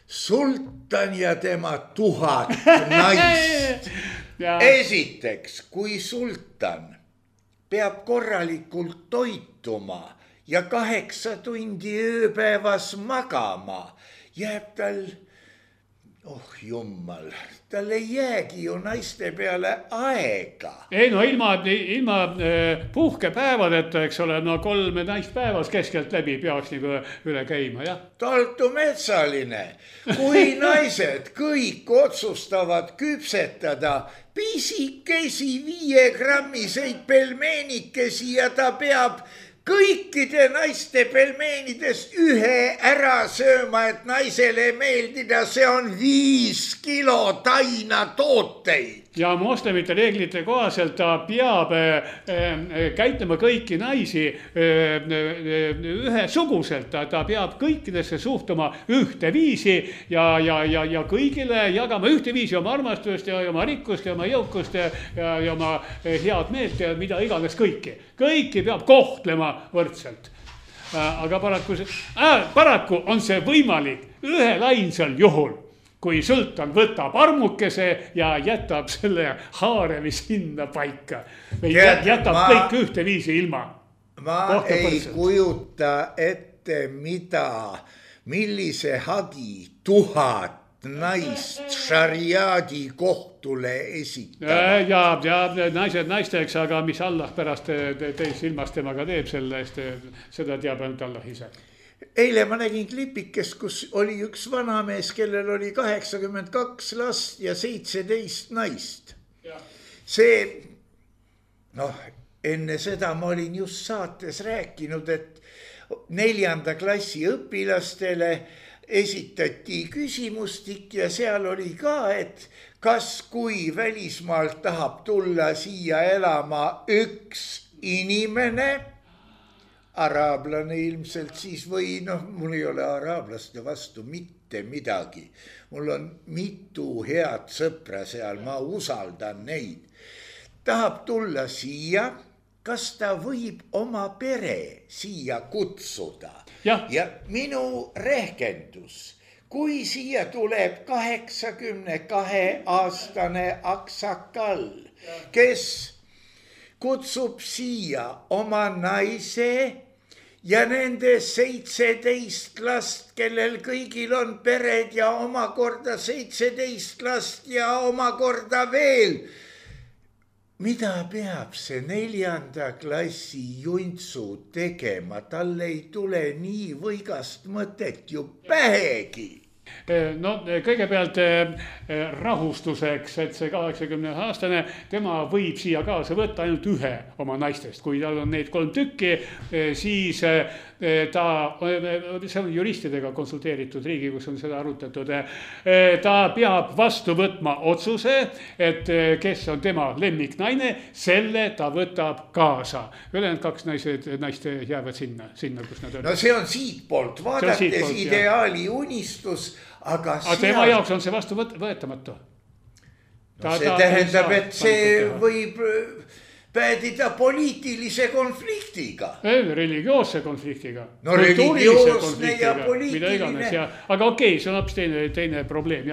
sultan ja tema 1000 naist. Esiteks, kui sultan peab korralikult toituma ja 8 tundi ööpäevas magama, jääb tal, oh jummal, tal ei jäägi ju naiste peale aega. Ei no ilma puhkepäevadeta, eks ole, no 3 naist päevas keskelt läbi peaks nagu üle käima, jah. Taltu metsaline, kui naised kõik otsustavad küpsetada pisikesi 5-grammiseid pelmeenikesi ja ta peab kõikide naiste pelmeenidest 1 ära sööma, et naisele meeldida, see on 5 kilo taina tooteid. Ja moslemite reeglite kohaselt ta peab käitlema kõiki naisi ühesuguselt, ta peab kõikidesse suhtuma ühteviisi ja kõigile jagama ühteviisi oma armastust ja oma rikkust ja oma jõukust ja oma head meelt ja mida iganes kõiki. Kõiki peab kohtlema võrdselt. Aga paraku on see võimalik ühel ainsal juhul, kui sultan võtab armukese ja jätab selle haaremi sinna paika. Jätab kõik ühteviisi ilma. Ma ei kujuta ette, millise hagi 1000 naist šariaadi kohtule esitama. Ja naised naisteks, aga mis Allah pärast teis ilmas temaga teeb selle eest, seda teab ainult Allah ise. Eile ma nägin klipikest, kus oli üks vanamees, kellel oli 82 last ja 17 naist. See, enne seda ma olin just saates rääkinud, et 4. klassi õpilastele esitati küsimustik ja seal oli ka, et kas kui välismaalt tahab tulla siia elama üks inimene, araablane ilmselt siis või mul ei ole araablaste vastu mitte midagi. Mul on mitu head sõpra seal, ma usaldan neid. Tahab tulla siia, kas ta võib oma pere siia kutsuda? Ja minu rehkendus, kui siia tuleb 82-aastane aksakall, kes kutsub siia oma naise ja nende 17 last, kellel kõigil on pered ja omakorda 17 last ja omakorda veel. Mida peab see 4. klassi juntsu tegema? Tal ei tule nii võigast mõtet ju pähegi. No kõigepealt rahustuseks, et see 80-aastane, tema võib siia kaasa võtta ainult 1 oma naistest. Kui tal on neid 3 tükki, siis see on juristidega konsulteeritud, Riigikogus on seda arutatud. Ta peab vastu võtma otsuse, et kes on tema lemmiknaine, selle ta võtab kaasa. Ülejäänud 2 naist jäävad sinna, kus nad on. No see on siitpoolt, vaadates ideaali unistus, aga tema jaoks on see vastu võetamatu. See tähendab, et see võib päädida poliitilise konfliktiga. Religioosse konfliktiga. No religioosne ja poliitiline. Aga okei, see on hoopis teine probleem.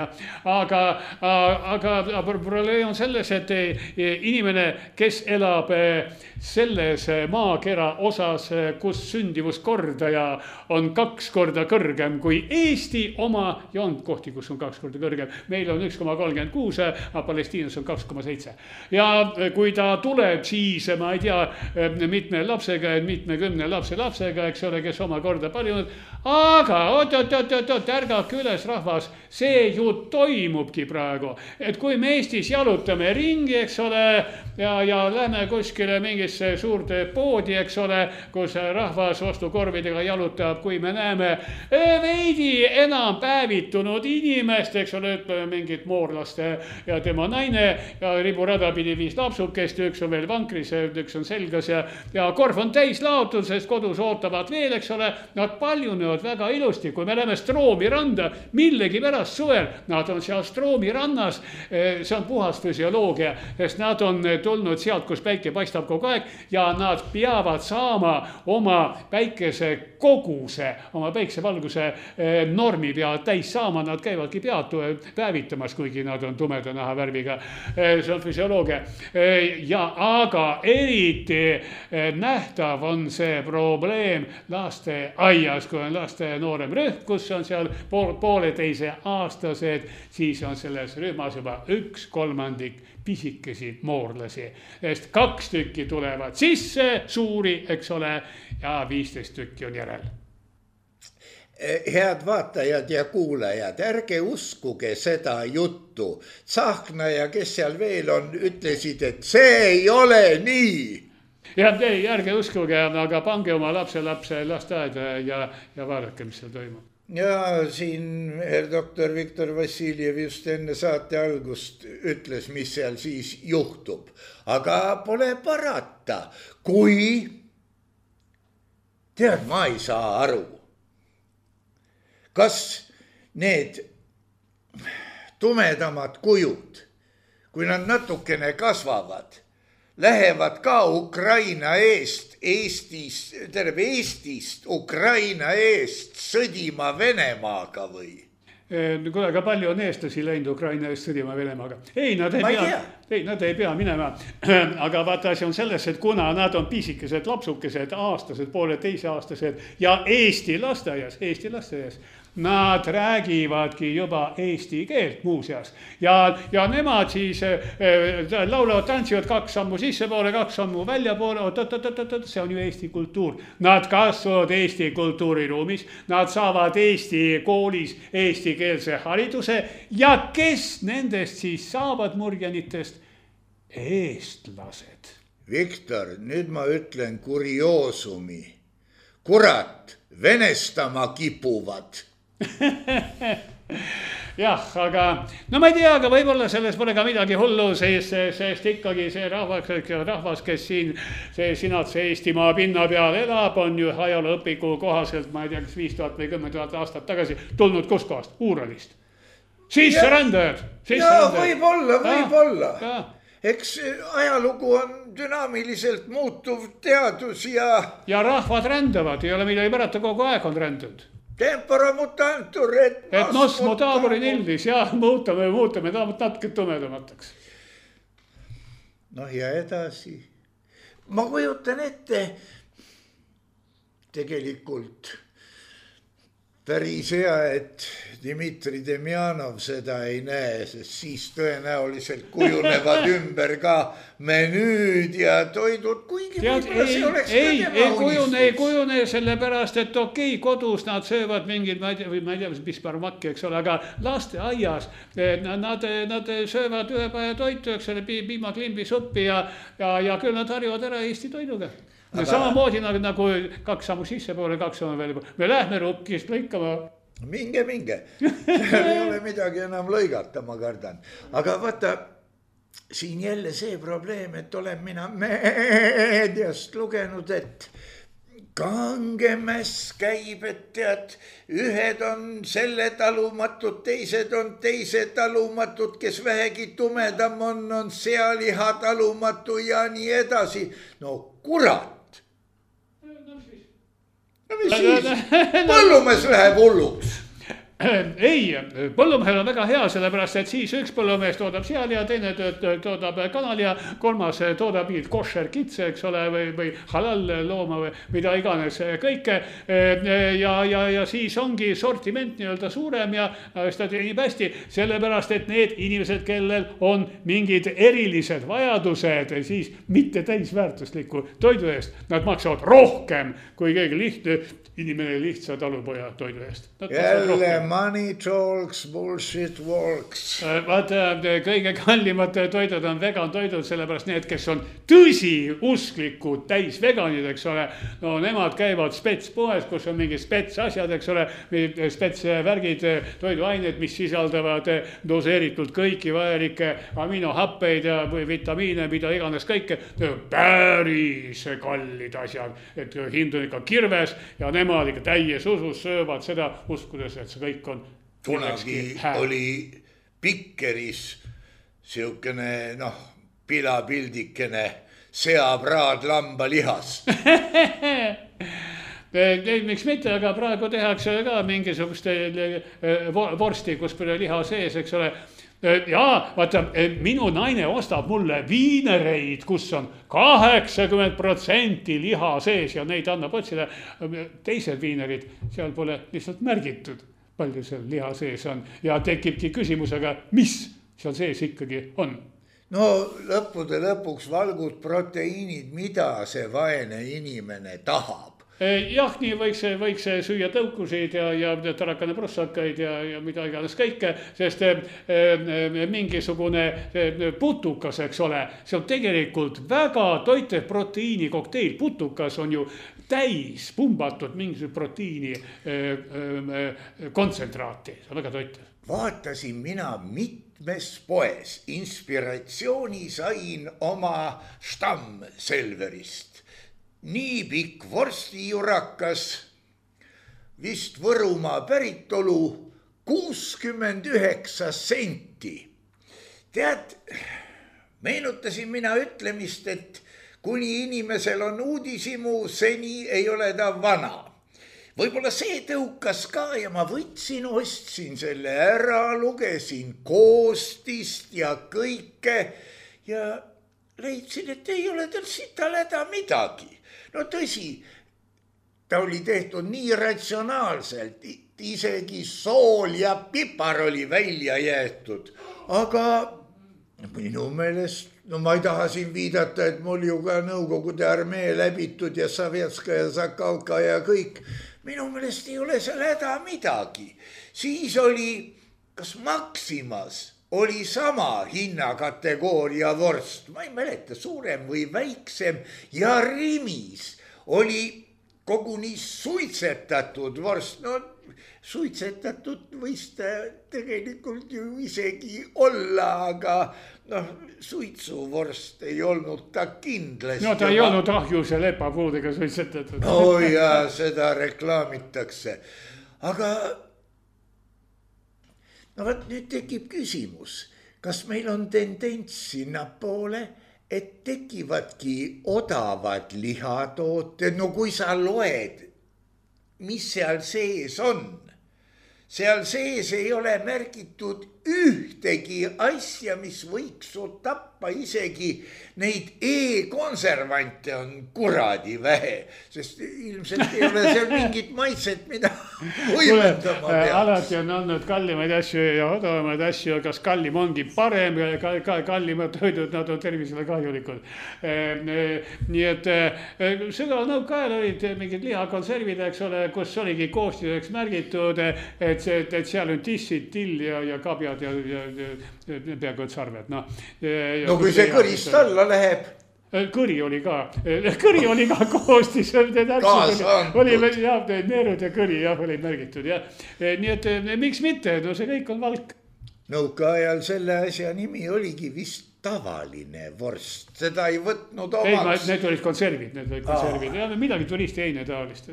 Aga probleem on selles, et inimene, kes elab selles maakera osas, kus sündivuskordaja on 2 korda kõrgem kui Eesti oma, ja on kohti, kus on 2 korda kõrgem. Meil on 1,36, aga Palestiinas on 2,7. Ja kui ta tuleb siis, ma ei tea, mitme lapsega, mitme 10 lapsega, eks ole, kes omakorda palju, aga ärgake üles rahvas, see ju toimubki praegu. Et kui me Eestis jalutame ringi, eks ole, ja lähme kuskile mingisse suurde poodi, eks ole, kus rahvas ostukorvidega jalutab, kui me näeme veidi enam päevitunud inimest, eks ole, ütleme mingit moorlaste ja tema naine ja riburada pidi 5 lapsukest, üks on veel vankris, üks on selgas ja korv on täis laotud, sest kodus ootavad veel, eks ole. Nad paljunevad väga ilusti, kui me läheme Stroomi randa, millegi pärast suvel, nad on seal Stroomi rannas, see on puhas füsioloogia, sest nad on tulnud sealt, kus päike paistab kogu aeg ja nad peavad saama oma päikese koguse, oma päiksevalguse normi peavad täis saama, nad käivadki pead päevitamas, kuigi nad on tumeda nahavärviga. See on füsioloogia. Aga eriti nähtav on see probleem lasteaias, kui on laste noorem rühm, kus on seal pooleteise aastased, siis on selles rühmas juba 1/3 pisikesi moorlasi. Sest 2 tükki tulevad sisse, suuri, eks ole, ja 15 tükki on järel. Head vaatajad ja kuulajad, ärge uskuge seda juttu. Tsahkna ja kes seal veel on, ütlesid, et see ei ole nii. Ja ei, ärge uskuge, aga pange oma lapse lasteaeda ja vaadake, mis seal toimub. Ja siin doktor Viktor Vassiljev just enne saate algust ütles, mis seal siis juhtub. Aga pole parata, kui tead, ma ei saa aru. Kas need tumedamad kujud, kui nad natukene kasvavad, lähevad ka Ukraina eest, terve Eestist Ukraina eest sõdima Venemaaga või? Kuule, aga palju on eestlasi läinud Ukraina eest sõdima Venemaaga? Ei, nad ei pea minema. Aga vaata, see on selles, et kuna nad on pisikesed lapsukesed, aastased, 1,5-aastased ja Eesti lasteaias, nad räägivadki juba eesti keelt muuseas. Ja nemad siis laulavad, tantsivad 2 sammu sissepoole, 2 sammu väljapoole, see on ju Eesti kultuur. Nad kasvavad Eesti kultuuriruumis, nad saavad Eesti koolis eestikeelse hariduse ja kes nendest siis saavad murjanitest? Eestlased. Viktor, nüüd ma ütlen kurioosumi. Kurat, venestama kipuvad. Jah, aga no ma ei tea, aga võib-olla selles pole ka midagi hullu, sest ikkagi see rahvas, kes siin sinatse Eestimaa pinna peal elab, on ju ajalooõpiku kohaselt, ma ei tea, kas 5000 või 10 000 aastat tagasi tulnud kus kohast? Uuralist. Sisserändajad. Jaa, võib-olla. Eks ajalugu on dünaamiliselt muutuv teadus ja rahvad rändavad, ei ole midagi pärata, kogu aeg on rändunud. Tempora mutantur, et nos mutavori nildis ja muutame natuke tumedamateks. Noh ja edasi. Ma kujutan ette tegelikult päris hea, et Dmitri Demjanov seda ei näe, sest siis tõenäoliselt kujunevad ümber ka menüüd ja toidud, kuigi võib-olla see oleks ei kujune sellepärast, et okei, kodus nad söövad mingid, ma ei tea, mis parmakki, eks ole, aga lasteaias nad söövad ühepäeva toitu, eks ole, piimaklimbisuppi ja küll nad harjuvad ära Eesti toiduga. Samamoodi nagu 2 sammu sissepoole, 2 sammu väljapoole. Me lähme rukkist lõikama. Minge. ei ole midagi enam lõigata, ma kardan. Aga vaata, siin jälle see probleem, et olen mina meediast lugenud, et Kangemäes käib, et tead, ühed on selle talumatud, teised on teise talumatud, kes vähegi tumedam on sealiha talumatu ja nii edasi. No kurat! Mis siis? Põllumees läheb hulluks. Ei, põllumehel on väga hea, sellepärast, et siis üks põllumees toodab sealiha, teine toodab kanaliha, 3. toodab mingit košer kitse, eks ole, või halal looma või mida iganes kõike. Ja siis ongi sortiment nii-öelda suurem ja seda teenib hästi, sellepärast, et need inimesed, kellel on mingid erilised vajadused, siis mitte täisväärtusliku toidu eest, nad maksavad rohkem kui keegi lihtne inimene lihtsa talupoja toidu eest. Jälle money talks, bullshit walks. Vaata, kõige kallimad toidud on vegan toidud, sellepärast need, kes on tõsiusklikud täis veganid, eks ole, no nemad käivad spetspoes, kus on mingi spetsasjad, eks ole, spetsvärgid, toiduained, mis sisaldavad doseeritult kõiki vajalikke aminohappeid ja või vitamiine, mida iganes kõike, päris kallid asjad, et hind on ikka kirves ja nemad ikka täies usus söövad seda, uskudes, et see kõik on kunagi oli Pikkeris siukene, pilapildikene seapraad lambalihast. Miks mitte, aga praegu tehakse ka mingisugust vorsti, kus pole liha sees, eks ole. Jaa, vaata, minu naine ostab mulle viinereid, kus on 80% liha sees ja neid annab otsida. Teised viinerid, seal pole lihtsalt märgitud, palju seal liha sees on. Ja tekibki küsimusega, mis seal sees ikkagi on? No lõppude lõpuks valgusproteiinid, mida see vaene inimene tahab? Jah, nii võiks süüa tõukusid ja tarakane prossakaid ja mida iganes kõike, sest mingisugune putukas, eks ole, see on tegelikult väga toitev proteiini kokteil. Putukas on ju täis pumbatud mingisugune proteiini kontsentraati, see on väga toitev. Vaatasin mina mitmes poes, inspiratsiooni sain oma Stamm-Selverist. Nii pikk vorstijurakas, vist Võrumaa päritolu, 69 senti. Tead, meenutasin mina ütlemist, et kuni inimesel on uudishimu, seni ei ole ta vana. Võib-olla see tõukas ka ja ma ostsin selle ära, lugesin koostist ja kõike ja leidsin, et ei ole tal sital häda midagi. No tõsi, ta oli tehtud nii ratsionaalselt, isegi sool ja pipar oli välja jäetud, aga minu meelest, ma ei taha siin viidata, et mul ju ka Nõukogude armee läbitud ja Sovetska ja Zakalka ja kõik, minu meelest ei ole seal häda midagi. Siis oli, kas Maximas oli sama hinnakategooria vorst, ma ei mäleta, suurem või väiksem, ja Rimis oli koguni suitsetatud vorst. No suitsetatud võis ta tegelikult ju isegi olla, aga suitsuvorst ei olnud ta kindlasti. No ta ei olnud ahjuse lepapuudega suitsetatud. Oh jaa, seda reklaamitakse. Aga nüüd tekib küsimus, kas meil on tendents sinnapoole, et tekivadki odavad lihatooted, no kui sa loed, mis seal sees on. Seal sees ei ole märgitud ühtegi asja, mis võiks su tappa, isegi neid e-konservante on kuradi vähe, sest ilmselt ei ole seal mingit maitset, mida võimendama peaks. Alati on olnud kallimaid asju ja odavamaid asju, kas kallim ongi parem, kallimad toidud, nad on tervisele kahjulikud. Nii et sügaval nõukaajal olid mingid lihakonservid, eks ole, kus oligi koostiseks märgitud, et seal on tissid, till ja kabjad ja peaaegu et sarved. No kui see kõrist alla läheb. Kõri oli ka koostis. Oli neerud ja kõri oli märgitud. Nii et miks mitte, no see kõik on valk. Nõukaajal selle asja nimi oligi vist tavaline vorst, seda ei võtnud omaks. Need olid konservid. Ja midagi turistiheine taolist.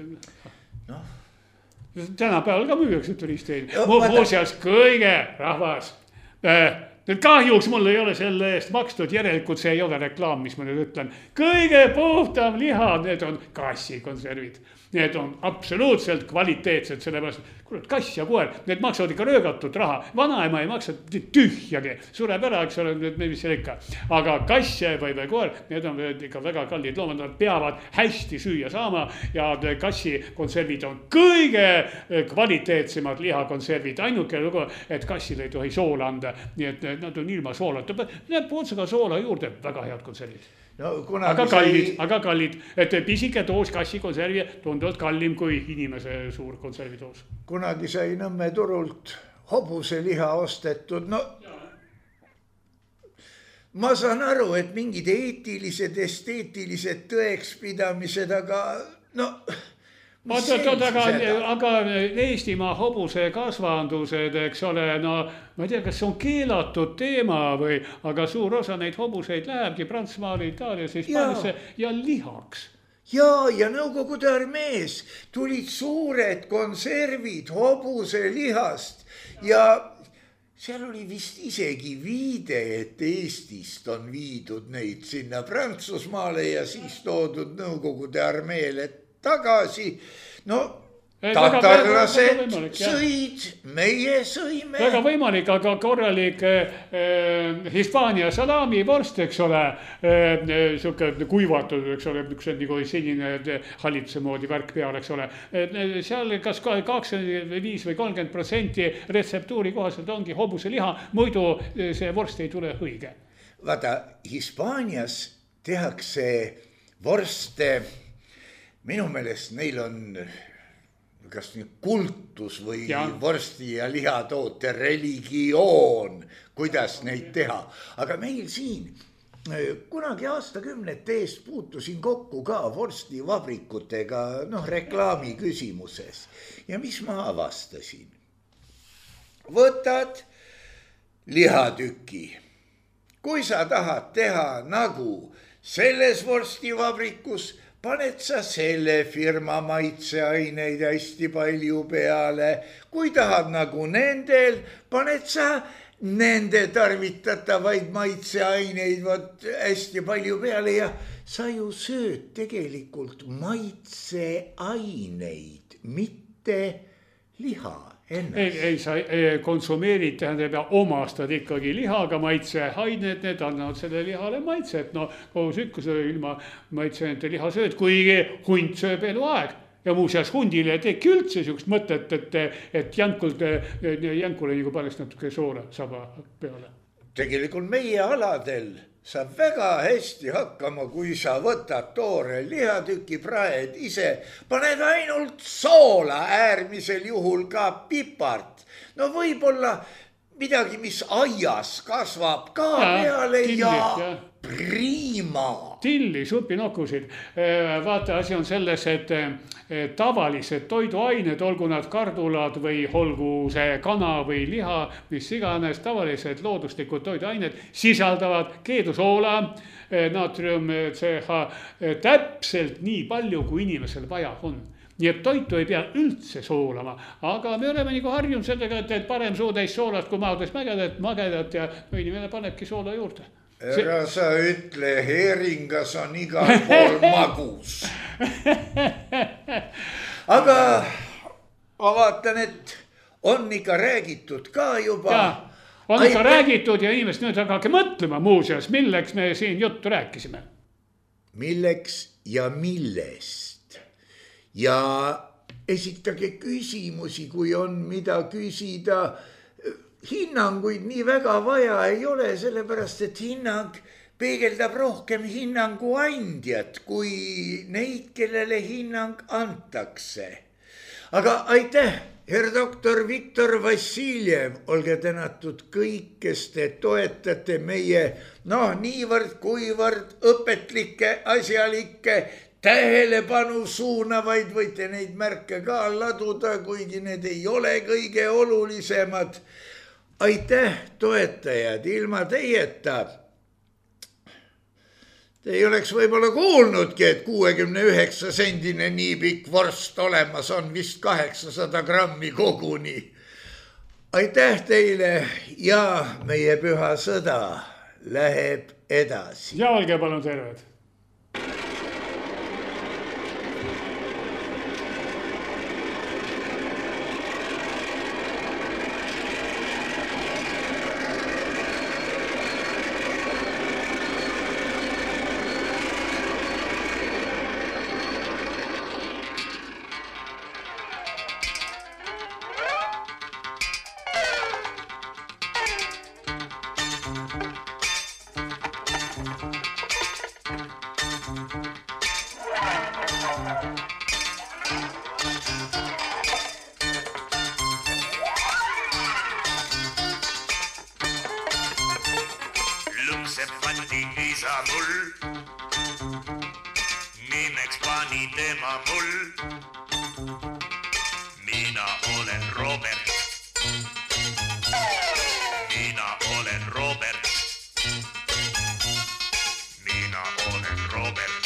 Tänapäeval ka müüakse turistiheine. Muuseas kõige rahvas. Kahjuks mul ei ole selle eest makstud, järelikult see ei ole reklaam, mis ma nüüd ütlen. Kõige puhtam liha, need on kassikonservid. Need on absoluutselt kvaliteetsed, sellepärast, kurat, kass ja koer, need maksavad ikka röögatud raha. Vanaema ei maksa tühjagi, sureb ära, eks ole, mis seal ikka. Aga kass või koer, need on ikka väga kallid loomad, nad peavad hästi süüa saama ja kassikonservid on kõige kvaliteetsemad lihakonservid. Ainuke lugu, et kassil ei tohi soola anda, nii et nad on ilma soolata. Näeb otsaga soola juurde, väga head konservid. no aga kallid, et pisike doos kassikonservi tunduvalt kallim kui inimese suur konservidoos. Kunagi sai Nõmme turult hobuseliha ostetud, no ma saan aru, et mingid eetilised, esteetilised tõekspidamised, aga no aga Eestimaa hobuse kasvandused, eks ole, no ma ei tea, kas see on keelatud teema või, aga suur osa neid hobuseid lähebki Prantsusmaale, Itaaliasse, Hispaaniasse ja lihaks. Ja Nõukogude armees tulid suured konservid hobuselihast ja seal oli vist isegi viide, et Eestist on viidud neid sinna Prantsusmaale ja siis toodud Nõukogude armeele tagasi. No tatarlased sõid, meie sõime. Väga võimalik, aga korralik Hispaania salamivorst, eks ole, siuke kuivatud, eks ole, üks on nagu senine hallituse moodi värk peal, eks ole. Seal kas 25 või 30% retseptuuri kohaselt ongi hobuseliha, muidu see vorst ei tule õige. Vaata, Hispaanias tehakse vorste, minu meelest neil on kas nüüd kultus või vorsti ja lihatoote religioon, kuidas neid teha. Aga meil siin kunagi aastakümnete eest puutusin kokku ka vorstivabrikutega, reklaami küsimuses. Ja mis ma avastasin? Võtad lihatüki. Kui sa tahad teha nagu selles vorstivabrikus, paned sa selle firma maitseaineid hästi palju peale. Kui tahad nagu nendel, paned sa nende tarvitatavaid maitseaineid hästi palju peale ja sa ju sööd tegelikult maitseaineid, mitte liha. Ei, sa konsumeerid, tähendab ja omastad ikkagi lihaga maitseained, need annavad selle lihale maitset. No koos ükkusele ilma maitseainete liha sööd, kuigi hunt sööb eluaeg. Ja muuseas hundile ei teki üldse sihukest mõtet, et jänkule nagu paneks natuke soola saba peale. Tegelikult meie aladel saab väga hästi hakkama, kui sa võtad toore lihatüki, praed ise, paned ainult soola, äärmisel juhul ka pipart. No võib-olla midagi, mis aias kasvab ka peale ja prima. Tilli, supinokusid. Vaata, asi on selles, et tavalised toiduained, olgu nad kardulad või olgu see kana või liha, mis iganes, tavalised looduslikud toiduained sisaldavad keedusoola, natrium, CH, täpselt nii palju, kui inimesel vaja on. Nii et toitu ei pea üldse soolama, aga me oleme nagu harjunud sellega, et parem suutäis soolast, kui maadest magedat ja inimene panebki soola juurde. Ära sa ütle, heeringas on igal pool magus. Aga ma vaatan, et on ikka räägitud ka juba. Ja, on ikka räägitud ja inimest nüüd hakake mõtlema muuseas, milleks me siin juttu rääkisime. Milleks ja millest? Ja esitage küsimusi, kui on mida küsida. Hinnanguid nii väga vaja ei ole, sellepärast et hinnang peegeldab rohkem hinnangu andjat kui neid, kellele hinnang antakse. Aga aitäh, herr doktor Viktor Vassiljev, olge tänatud kõik, kes te toetate meie niivõrd kuivõrd õpetlikke, asjalikke, tähelepanu suunavaid, võite neid märke ka laduda, kuigi need ei ole kõige olulisemad. Aitäh, toetajad, ilma teieta. Te ei oleks võib-olla kuulnudki, et 69-sendine nii pikk vorst olemas on vist 800 grammi koguni. Aitäh teile ja meie püha sõda läheb edasi. Ja olge palun terved. Lukseb Mati isa mul, nimeks pani tema mul. Mina olen Robert. Mina olen Robert. Mina olen Robert.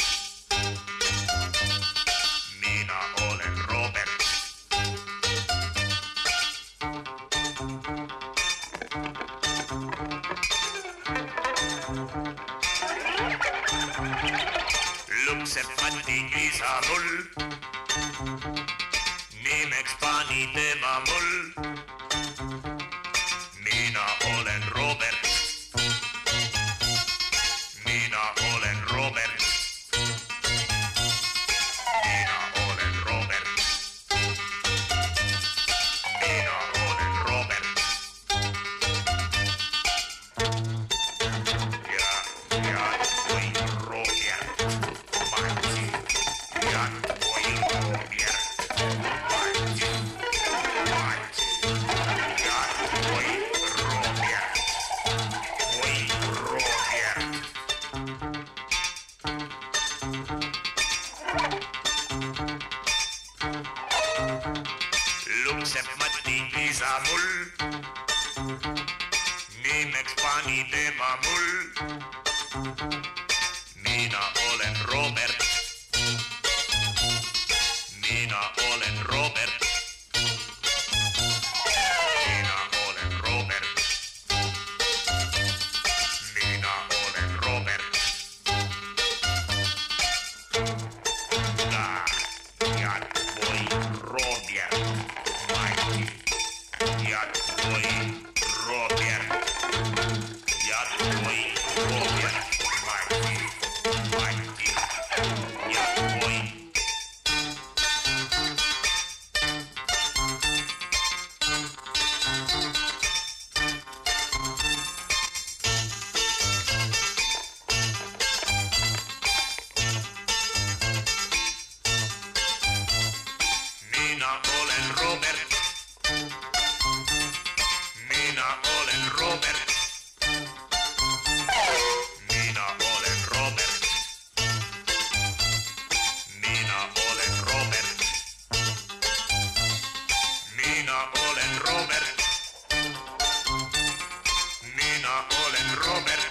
Mina olen Robert. Lukseb Mati isa mul, nimeks pani tema mul. Mina olen Robert. Mina olen Robert. Mina olen Robert. Mina olen Robert. Ja voi Robert. Matti. Ja voi Robert. Matti. Matti. Ja voi Robert. Voi Robert. Lukseb Matti isa mul, nimeks pani tema mul. Mina olen Robert. Mina olen Robert. Mina olen Robert. Mina olen Robert. Ja voi Robert. Matti. Ja voi Robert. Ja voi Robert. Matti. Matti. Ja voi. Minä olen Robert. Minä olen Robert. Minä olen Robert. Minä olen Robert. Minä olen Robert. Minä olen Robert.